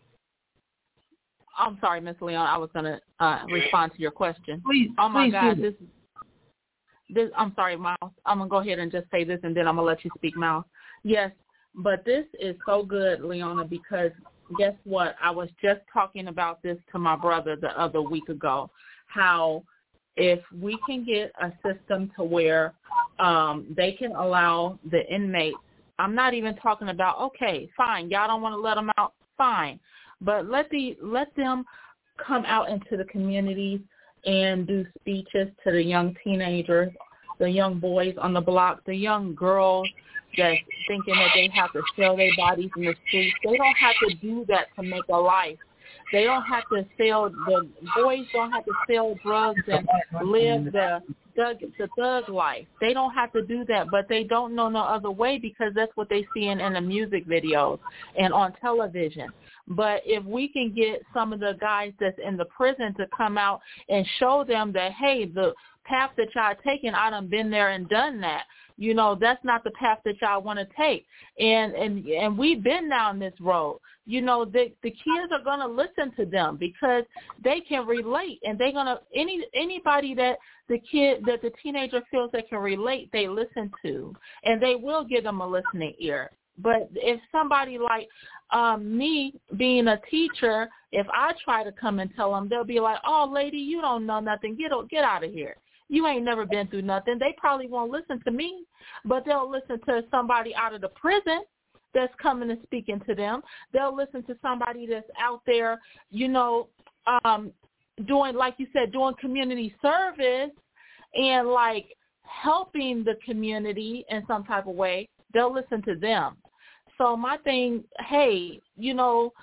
I'm sorry, Miss Leon. I was going to uh, respond to your question. Please, oh, my please God. do. This, this, I'm sorry, Miles. I'm going to go ahead and just say this, and then I'm going to let you speak, Miles. Yes, but this is so good, Leona, because guess what? I was just talking about this to my brother the other week ago, how if we can get a system to where um, they can allow the inmates, I'm not even talking about, okay, fine, y'all don't want to let them out, fine, but let the let them come out into the communities and do speeches to the young teenagers, the young boys on the block, the young girls that's thinking that they have to sell their bodies in the streets. They don't have to do that to make a life. They don't have to sell, the boys don't have to sell drugs and live the thug, the thug life. They don't have to do that, but they don't know no other way because that's what they see in, in the music videos and on television. But if we can get some of the guys that's in the prison to come out and show them that, hey, the path that y'all taking, I done been there and done that. You know, that's not the path that y'all want to take. And and and we've been down this road. You know, the the kids are going to listen to them because they can relate, and they're going to, any anybody that the kid, that the teenager feels they can relate, they listen to, and they will give them a listening ear. But if somebody like um, me being a teacher, if I try to come and tell them, they'll be like, oh, lady, you don't know nothing. Get, get out of here. You ain't never been through nothing. They probably won't listen to me, but they'll listen to somebody out of the prison that's coming and speaking to them. They'll listen to somebody that's out there, you know, um, doing, like you said, doing community service and, like, helping the community in some type of way. They'll listen to them. So my thing, hey, you know,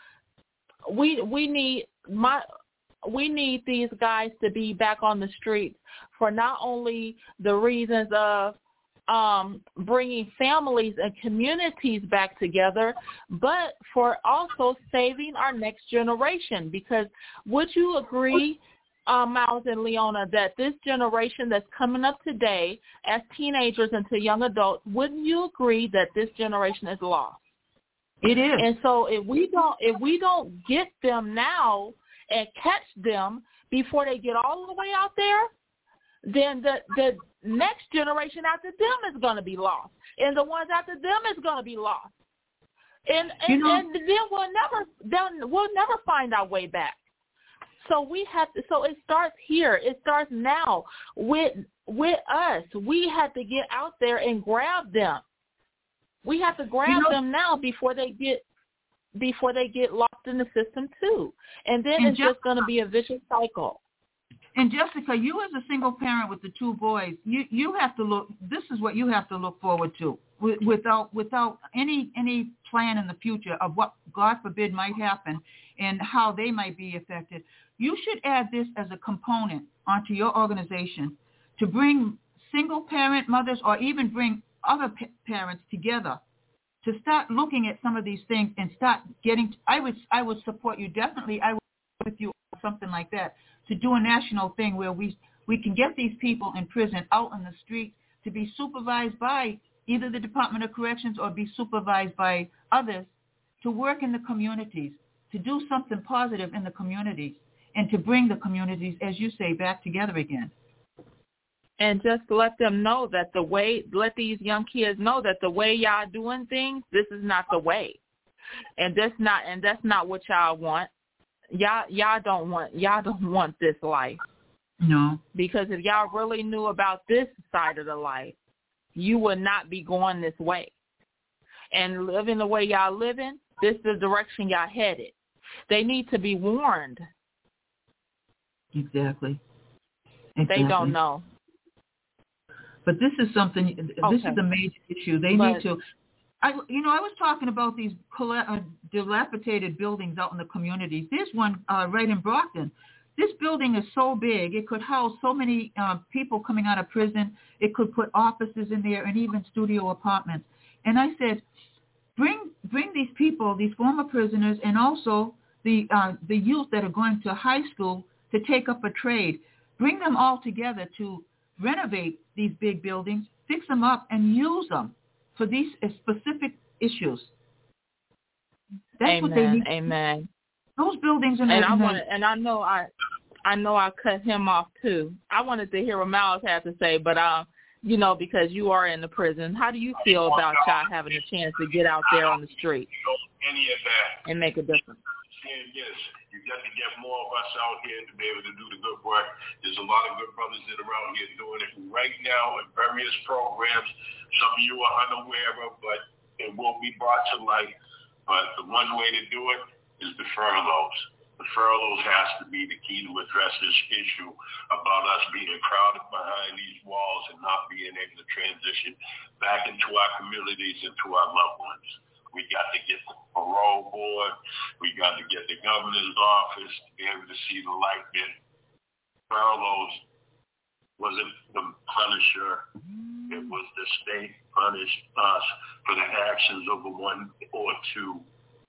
we we need my we need these guys to be back on the streets for not only the reasons of um, bringing families and communities back together, but for also saving our next generation. Because would you agree, uh, Miles and Leona, that this generation that's coming up today as teenagers into young adults, wouldn't you agree that this generation is lost? It is. And so if we don't if we don't get them now and catch them before they get all the way out there, then the the next generation after them is going to be lost, and the ones after them is going to be lost, and and, you know, and then we'll never then we'll never find our way back. So we have to. So it starts here. It starts now with with us. We have to get out there and grab them. We have to grab you know, them now before they get before they get locked in the system too, and then and it's Jessica, just going to be a vicious cycle. And Jessica, you as a single parent with the two boys, you you have to look. This is what you have to look forward to, without without any any plan in the future of what, God forbid, might happen and how they might be affected. You should add this as a component onto your organization to bring single parent mothers or even bring other pa- parents together to start looking at some of these things and start getting. I would I would support you definitely. I would with you on something like that, to do a national thing where we we can get these people in prison out on the street to be supervised by either the Department of Corrections or be supervised by others to work in the communities, to do something positive in the communities, and to bring the communities, as you say, back together again. And just let them know that the way, let these young kids know that the way y'all doing things, this is not the way. And that's not, and that's not what y'all want. Y'all, y'all don't want, y'all don't want this life. No. Because if y'all really knew about this side of the life, you would not be going this way. And living the way y'all living, this is the direction y'all headed. They need to be warned. Exactly. exactly. They don't know. But this is something, okay. this is a major issue. They but, need to, I, you know, I was talking about these dilapidated buildings out in the communities. There's one uh, right in Brockton. This building is so big, it could house so many uh, people coming out of prison. It could put offices in there and even studio apartments. And I said, bring bring these people, these former prisoners, and also the uh, the youth that are going to high school to take up a trade. Bring them all together to renovate these big buildings, fix them up, and use them for these specific issues. That's Amen. what they need. Amen. Those buildings in and the, I in want and I know I I know I cut him off too. I wanted to hear what Miles had to say, but um, you know, because you are in the prison, how do you feel about y'all having a chance to get out there on the street any of that and make a difference? And yes, you got to get more of us out here to be able to do the good work. There's a lot of good brothers that are out here doing it right now in various programs. Some of you are unaware of, but it will be brought to light. But the one way to do it is the furloughs. The furloughs has to be the key to address this issue about us being crowded behind these walls and not being able to transition back into our communities and to our loved ones. We got to get the parole board. We got to get the governor's office to be able to see the light. That furloughs wasn't the punisher. It was the state punished us for the actions of the one or two,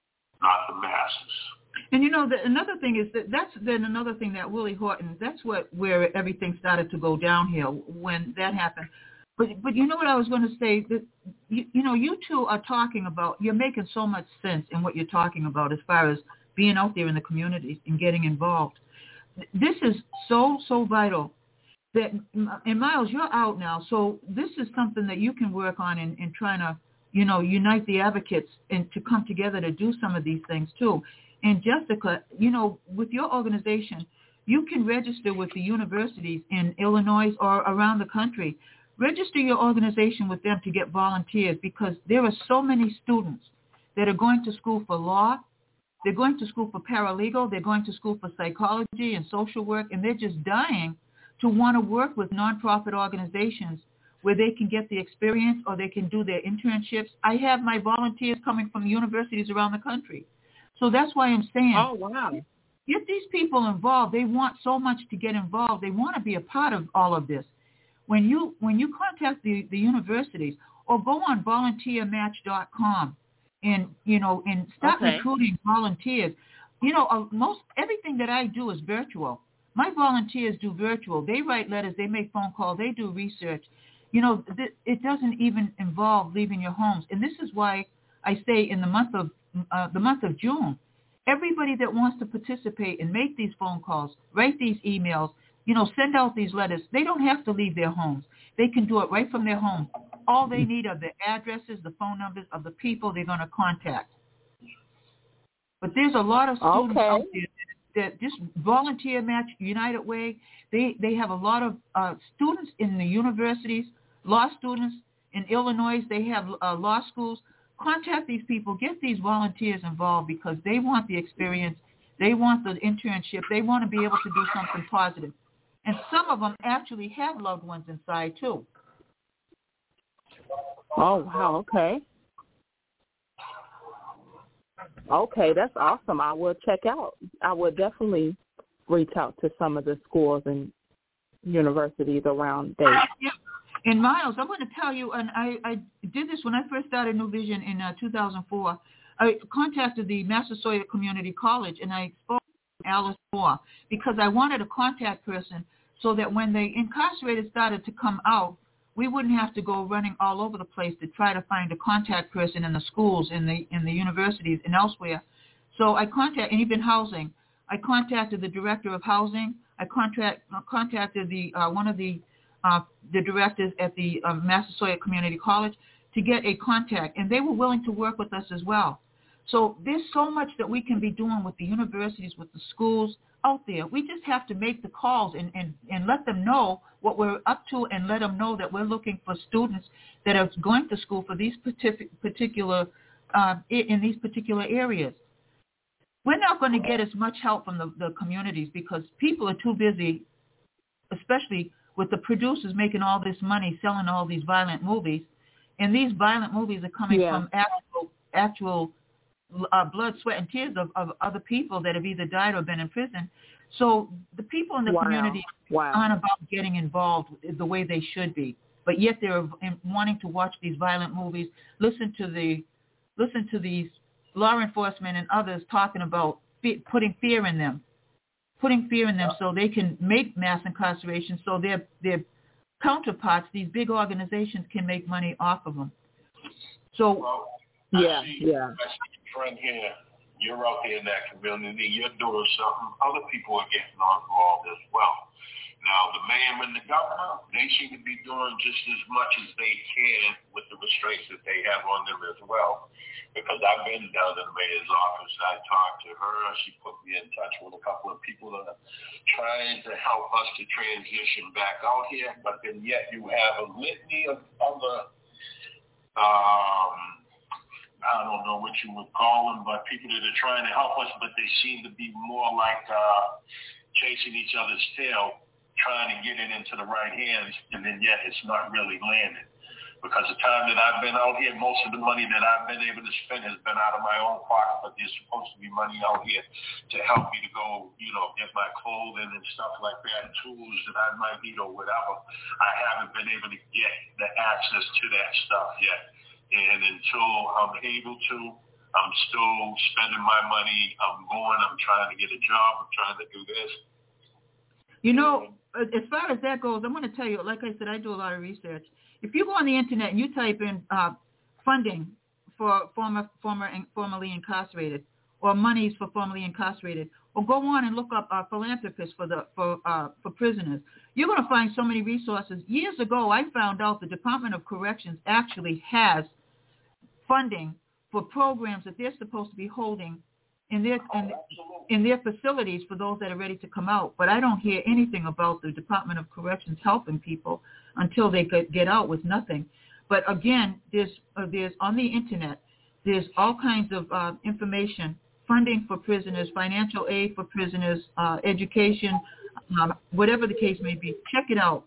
not the masses. And you know, the, another thing is that that's then another thing that Willie Horton, that's what where everything started to go downhill when that happened. But but you know what I was going to say, that you, you know, you two are talking about, you're making so much sense in what you're talking about as far as being out there in the community and getting involved. This is so, so vital. That, and Miles, you're out now, so this is something that you can work on in, in trying to, you know, unite the advocates and to come together to do some of these things too. And Jessica, you know, with your organization, you can register with the universities in Illinois or around the country. Register your organization with them to get volunteers, because there are so many students that are going to school for law, they're going to school for paralegal, they're going to school for psychology and social work, and they're just dying to want to work with nonprofit organizations where they can get the experience or they can do their internships. I have my volunteers coming from universities around the country. So that's why I'm saying, oh, wow. Get these people involved. They want so much to get involved. They want to be a part of all of this. When you when you contact the, the universities, or go on volunteer match dot com and, you know, and start okay. recruiting volunteers. You know, uh, most everything that I do is virtual. My volunteers do virtual. They write letters. They make phone calls. They do research. You know, th- it doesn't even involve leaving your homes. And this is why I say in the month of uh, the month of June, everybody that wants to participate and make these phone calls, write these emails, you know, send out these letters, they don't have to leave their homes. They can do it right from their home. All they need are the addresses, the phone numbers of the people they're going to contact. But there's a lot of students okay. out there that just Volunteer Match United Way, they, they have a lot of uh, students in the universities, law students in Illinois. They have uh, law schools. Contact these people. Get these volunteers involved, because they want the experience. They want the internship. They want to be able to do something positive. And some of them actually have loved ones inside, too. Oh, wow. Okay. Okay, that's awesome. I will check out. I will definitely reach out to some of the schools and universities around Dayton. Yeah. And Miles, I'm going to tell you, and I, I did this when I first started New Vision in uh, two thousand four. I contacted the Massasoit Community College, and I spoke to Alice Moore, because I wanted a contact person so that when the incarcerated started to come out, we wouldn't have to go running all over the place to try to find a contact person in the schools, in the in the universities, and elsewhere. So I contacted, and even housing. I contacted the director of housing. I contact, contacted the uh, one of the uh, the directors at the uh, Massasoit Community College to get a contact, and they were willing to work with us as well. So there's so much that we can be doing with the universities, with the schools out there. We just have to make the calls and, and, and let them know what we're up to, and let them know that we're looking for students that are going to school for these particular, uh, in these particular areas. We're not going to get as much help from the, the communities, because people are too busy, especially with the producers making all this money selling all these violent movies. And these violent movies are coming yeah. from actual, actual uh, blood, sweat, and tears of, of other people that have either died or been in prison. So the people in the wow. community wow. aren't about getting involved the way they should be. But yet they're wanting to watch these violent movies, listen to the, listen to these law enforcement and others talking about fe- putting fear in them. putting fear in them so they can make mass incarceration so their their counterparts, these big organizations, can make money off of them. So, well, yeah, I see, yeah. I see a friend here. You're out there in that community. You're doing something. Other people are getting involved as well. Now, the mayor and the governor, they seem to be doing just as much as they can with the restraints that they have on them as well. Because I've been down in the mayor's office. I talked to her. She put me in touch with a couple of people that are trying to help us to transition back out here. But then yet you have a litany of other, um, I don't know what you would call them, but people that are trying to help us, but they seem to be more like uh, chasing each other's tail, trying to get it into the right hands, and then yet it's not really landing. Because the time that I've been out here, most of the money that I've been able to spend has been out of my own pocket, but there's supposed to be money out here to help me to go, you know, get my clothing and stuff like that, tools that I might need or whatever. I haven't been able to get the access to that stuff yet. And until I'm able to, I'm still spending my money. I'm going, I'm trying to get a job, I'm trying to do this. You know, as far as that goes, I'm going to tell you, like I said, I do a lot of research. If you go on the internet and you type in uh, funding for former, former, formerly incarcerated, or monies for formerly incarcerated, or go on and look up uh, philanthropists for the for uh, for prisoners, you're going to find so many resources. Years ago, I found out the Department of Corrections actually has funding for programs that they're supposed to be holding in their in, in their facilities for those that are ready to come out. But I don't hear anything about the Department of Corrections helping people until they could get out with nothing. But again, there's uh, there's on the internet, there's all kinds of uh, information, funding for prisoners, financial aid for prisoners, uh, education, um, whatever the case may be. Check it out.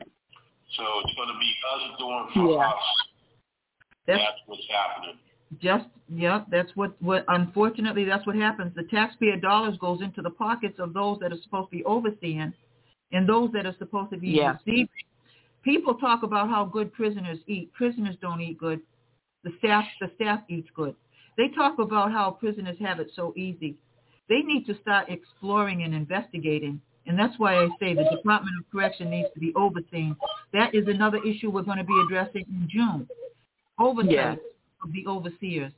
So it's going to be us doing for Yeah. us. That's, That's what's happening. Just, yeah, that's what, what, unfortunately, that's what happens. The taxpayer dollars goes into the pockets of those that are supposed to be overseeing and those that are supposed to be Yeah. receiving. People talk about how good prisoners eat. Prisoners don't eat good. The staff, the staff eats good. They talk about how prisoners have it so easy. They need to start exploring and investigating. And that's why I say the Department of Correction needs to be overseen. That is another issue we're going to be addressing in June. Oversight. Yeah. Of the overseers.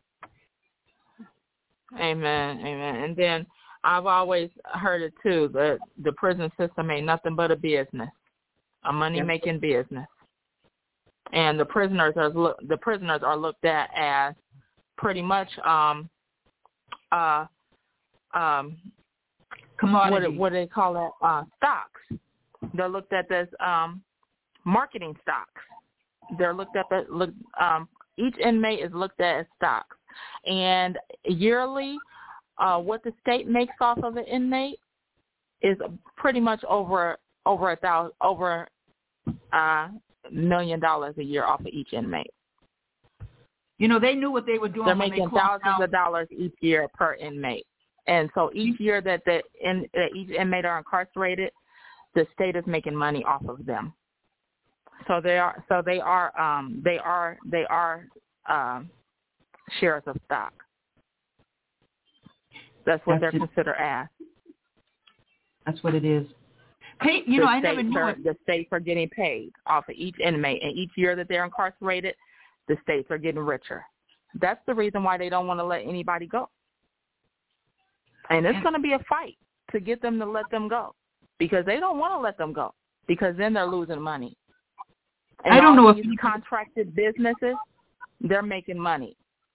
Amen, amen. And then I've always heard it too, that the prison system ain't nothing but a business, a money-making business. And the prisoners are look, the prisoners are looked at as pretty much um uh um commodity. What, what do they call it? Uh, stocks. They're looked at as um marketing stocks. They're looked at as look um. Each inmate is looked at as stocks, and yearly, uh, what the state makes off of an inmate is pretty much over over a thousand over a million dollars a year off of each inmate. You know, they knew what they were doing. They're when making they thousands out. of dollars each year per inmate, and so each year that the in, that each inmate are incarcerated, the state is making money off of them. So they are, so they are, um, they are, they are um, shares of stock. That's what That's they're it. considered as. That's what it is. Hey, you the know, I never knew are, it. The states are getting paid off of each inmate, and each year that they're incarcerated, the states are getting richer. That's the reason why they don't want to let anybody go. And it's going to be a fight to get them to let them go, because they don't want to let them go, because then they're losing money. And I don't know if these contracted businesses, they're making money.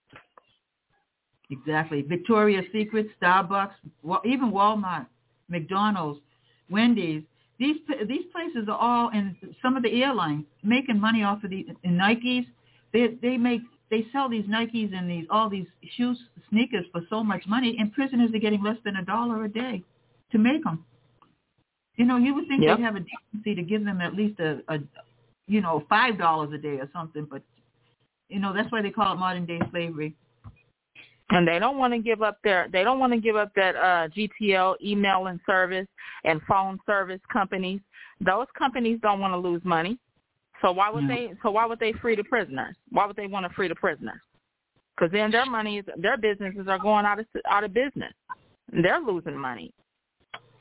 Exactly. Victoria's Secret, Starbucks, even Walmart, McDonald's, Wendy's. These these places are all, and some of the airlines making money off of the and Nikes. They they make they sell these Nikes and these all these shoes, sneakers for so much money, and prisoners are getting less than a dollar a day to make them. You know, you would think yep. they'd have a decency to give them at least a, a you know, five dollars a day or something, but, you know, that's why they call it modern day slavery. And they don't want to give up their, they don't want to give up that uh, G T L emailing service and phone service companies. Those companies don't want to lose money. So why would yeah. they, so why would they free the prisoners? Why would they want to free the prisoners? Because then their money, is, their businesses are going out of, out of business. They're losing money.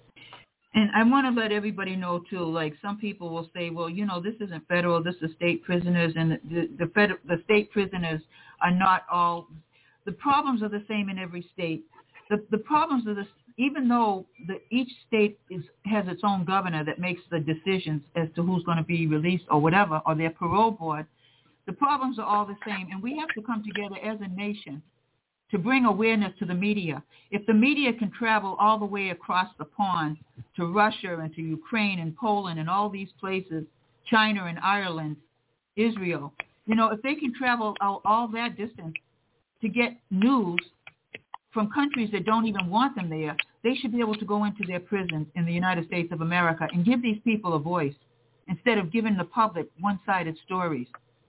And I want to let everybody know, too, like some people will say, well, you know, this isn't federal, this is state prisoners, and the the, fed, the state prisoners are not all, the problems are the same in every state. The the problems are the, even though the, each state is has its own governor that makes the decisions as to who's going to be released or whatever, or their parole board, the problems are all the same. And we have to come together as a nation to bring awareness to the media. If the media can travel all the way across the pond to Russia and to Ukraine and Poland and all these places, China and Ireland, Israel, you know, if they can travel all, all that distance to get news from countries that don't even want them there, they should be able to go into their prisons in the United States of America and give these people a voice instead of giving the public one-sided stories.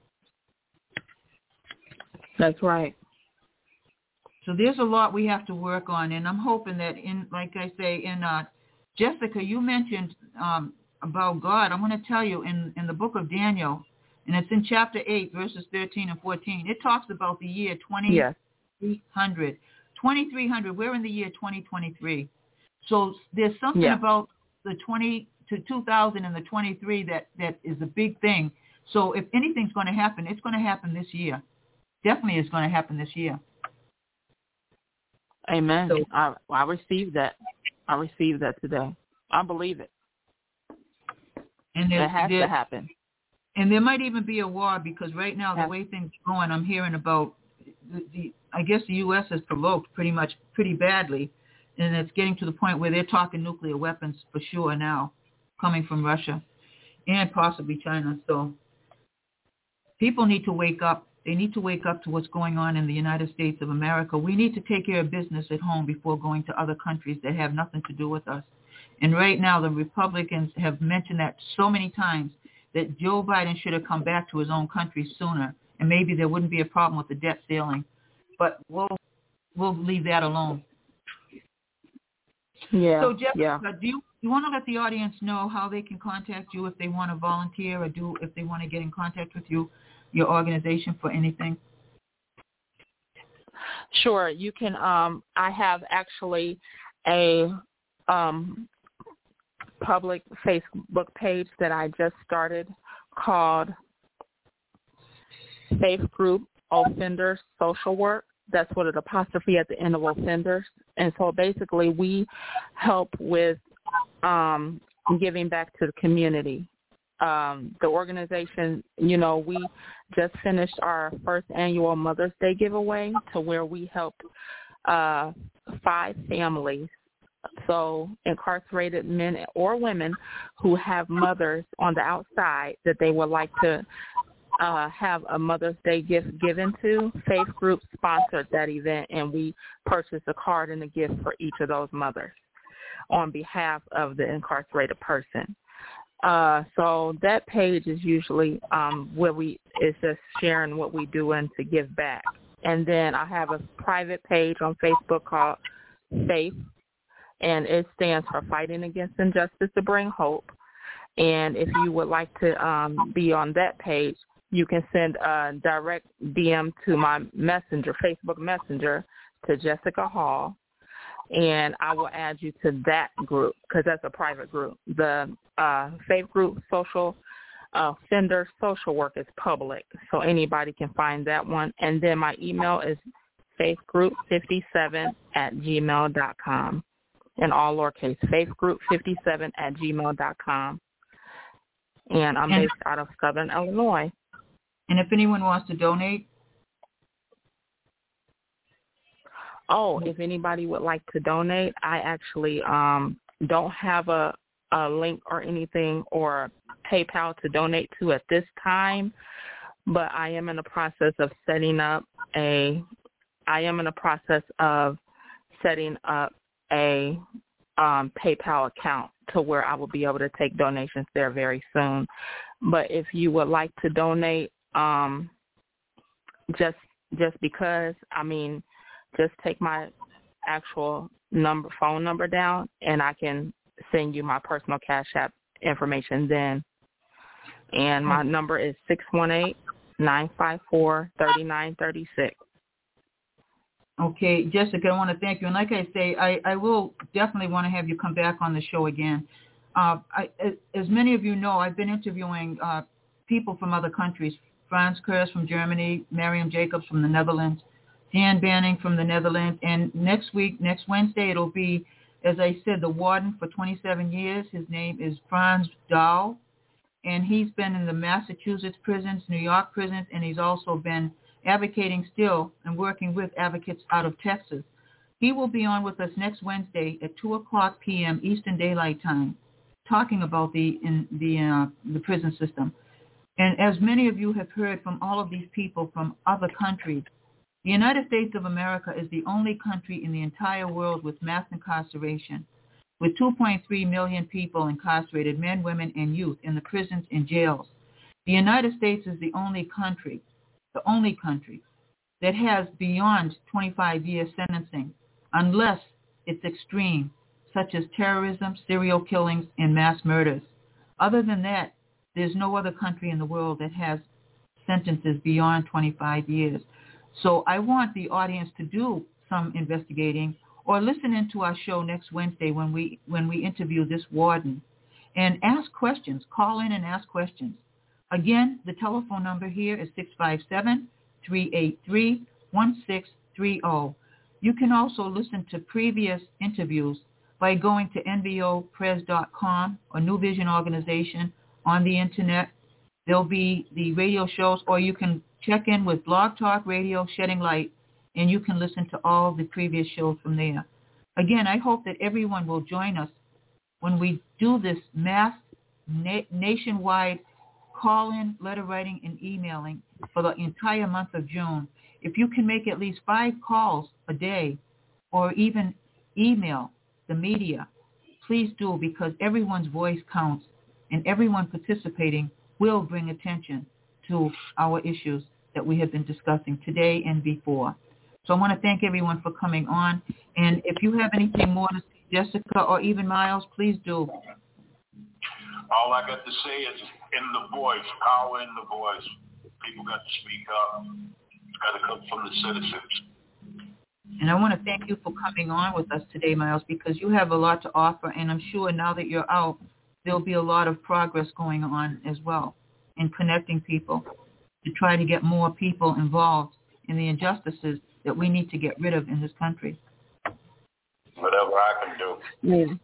That's right. So there's a lot we have to work on, and I'm hoping that in, like I say, in uh, Jessica, you mentioned um, about God. I'm going to tell you in, in the book of Daniel, and it's in chapter eight, verses thirteen and fourteen. It talks about the year twenty-three hundred. Yes. twenty-three hundred. We're in the year twenty twenty-three. So there's something yeah. about the twenty to two thousand and the twenty-three that, that is a big thing. So if anything's going to happen, it's going to happen this year. Definitely it's going to happen this year. Amen. So, I I received that. I received that today. I believe it. And it has to happen. And there might even be a war because right now the way things are going, I'm hearing about the, the I guess the U S has provoked pretty much pretty badly, and it's getting to the point where they're talking nuclear weapons for sure now, coming from Russia and possibly China. So people need to wake up. They need to wake up to what's going on in the United States of America. We need to take care of business at home before going to other countries that have nothing to do with us. And right now, the Republicans have mentioned that so many times that Joe Biden should have come back to his own country sooner, and maybe there wouldn't be a problem with the debt ceiling. But we'll we'll leave that alone. Yeah. So, Jessica, yeah. do you, you want to let the audience know how they can contact you if they want to volunteer or do if they want to get in contact with you? Your organization for anything? Sure. You can, um, I have actually a um, public Facebook page that I just started called Faith Group Offenders Social Work. That's with an apostrophe at the end of offenders. And so basically we help with um, giving back to the community. Um, the organization, you know, we just finished our first annual Mother's Day giveaway to where we helped uh, five families, so incarcerated men or women who have mothers on the outside that they would like to uh, have a Mother's Day gift given to. Faith Group sponsored that event, and we purchased a card and a gift for each of those mothers on behalf of the incarcerated person. Uh, so that page is usually um, where we is just sharing what we do and to give back. And then I have a private page on Facebook called Faith, and it stands for Fighting Against Injustice to Bring Hope. And if you would like to um, be on that page, you can send a direct D M to my messenger, Facebook Messenger, to Jessica Hall, and I will add you to that group because that's a private group. The uh, Faith Group Social uh, Offender Social Work is public, so anybody can find that one. And then my email is faithgroup fifty-seven at gmail dot com, in all lowercase, faithgroup fifty-seven at gmail dot com. And I'm based out of Southern Illinois. And if anyone wants to donate? Oh, if anybody would like to donate, I actually um, don't have a, a link or anything or PayPal to donate to at this time, but I am in the process of setting up a, I am in the process of setting up a um, PayPal account to where I will be able to take donations there very soon. But if you would like to donate, um, just just because, I mean, just take my actual number, phone number down, and I can send you my personal Cash App information then. And my number is six one eight, nine five four, three nine three six. Okay, Jessica, I want to thank you. And like I say, I, I will definitely want to have you come back on the show again. Uh, I, as many of you know, I've been interviewing uh, people from other countries. Franz Kurz from Germany, Miriam Jacobs from the Netherlands, Dan Banning from the Netherlands. And next week, next Wednesday, it'll be, as I said, the warden for twenty-seven years. His name is Franz Dahl. And he's been in the Massachusetts prisons, New York prisons, and he's also been advocating still and working with advocates out of Texas. He will be on with us next Wednesday at two o'clock p.m. Eastern Daylight Time, talking about the in the uh, the prison system. And as many of you have heard from all of these people from other countries, the United States of America is the only country in the entire world with mass incarceration, with two point three million people incarcerated, men, women, and youth in the prisons and jails. The United States is the only country, the only country that has beyond twenty-five year sentencing, unless it's extreme, such as terrorism, serial killings, and mass murders. Other than that, there's no other country in the world that has sentences beyond twenty-five years. So I want the audience to do some investigating or listen into our show next Wednesday when we when we interview this warden and ask questions. Call in and ask questions. Again, the telephone number here is six five seven, three eight three, one six three zero. You can also listen to previous interviews by going to N V O Press dot com or New Vision Organization on the internet. There'll be the radio shows, or you can check in with Blog Talk Radio Shedding Light, and you can listen to all the previous shows from there. Again, I hope that everyone will join us when we do this mass na- nationwide call-in, letter writing, and emailing for the entire month of June. If you can make at least five calls a day or even email the media, please do, because everyone's voice counts and everyone participating will bring attention to our issues that we have been discussing today and before. So I want to thank everyone for coming on. And if you have anything more to say, Jessica or even Miles, please do. All I got to say is in the voice, power in the voice. People got to speak up. It's got to come from the citizens. And I want to thank you for coming on with us today, Miles, because you have a lot to offer. And I'm sure now that you're out, there'll be a lot of progress going on as well in connecting people to try to get more people involved in the injustices that we need to get rid of in this country. Whatever I can do. Yeah.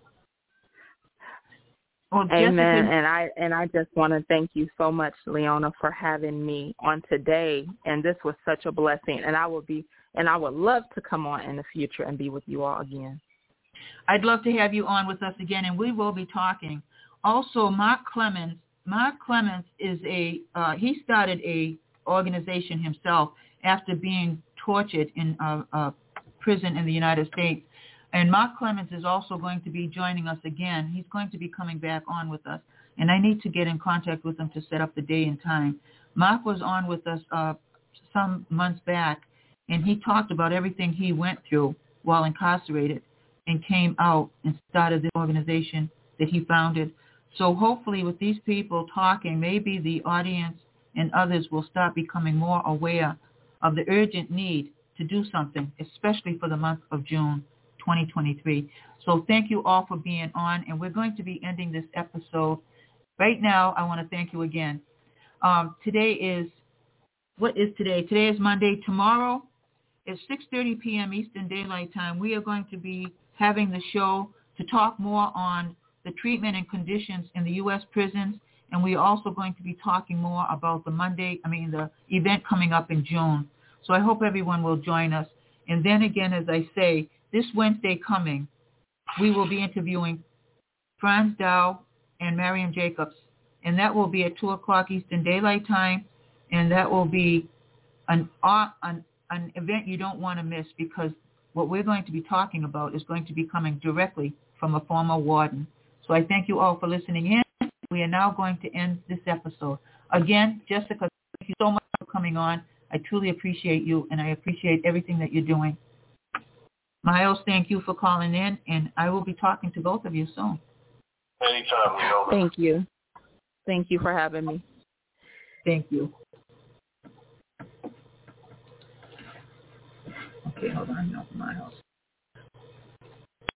Well, Amen. Jessica, and I and I just want to thank you so much, Leona, for having me on today. And this was such a blessing. And I will be and I would love to come on in the future and be with you all again. I'd love to have you on with us again, and we will be talking. Also, Mark Clemens. Mark Clemens is a uh, he started a organization himself after being tortured in a, a prison in the United States. And Mark Clemens is also going to be joining us again. He's going to be coming back on with us. And I need to get in contact with him to set up the day and time. Mark was on with us uh, some months back, and he talked about everything he went through while incarcerated and came out and started the organization that he founded. So hopefully with these people talking, maybe the audience and others will start becoming more aware of the urgent need to do something, especially for the month of June twenty twenty-three. So thank you all for being on, and we're going to be ending this episode. Right now, I want to thank you again. Um, today is, what is today? Today is Monday. Tomorrow at six thirty p.m. Eastern Daylight Time, we are going to be having the show to talk more on the treatment and conditions in the U S prisons, and we are also going to be talking more about the Monday, I mean the event coming up in June. So I hope everyone will join us. And then again, as I say, this Wednesday coming, we will be interviewing Franz Dahl and Miriam Jacobs, and that will be at two o'clock Eastern Daylight Time, and that will be an, an, an event you don't want to miss, because what we're going to be talking about is going to be coming directly from a former warden. So I thank you all for listening in. We are now going to end this episode. Again, Jessica, thank you so much for coming on. I truly appreciate you, and I appreciate everything that you're doing. Miles, thank you for calling in, and I will be talking to both of you soon. Anytime, Leona. Thank you. Thank you for having me. Thank you. Okay, hold on. No, my house.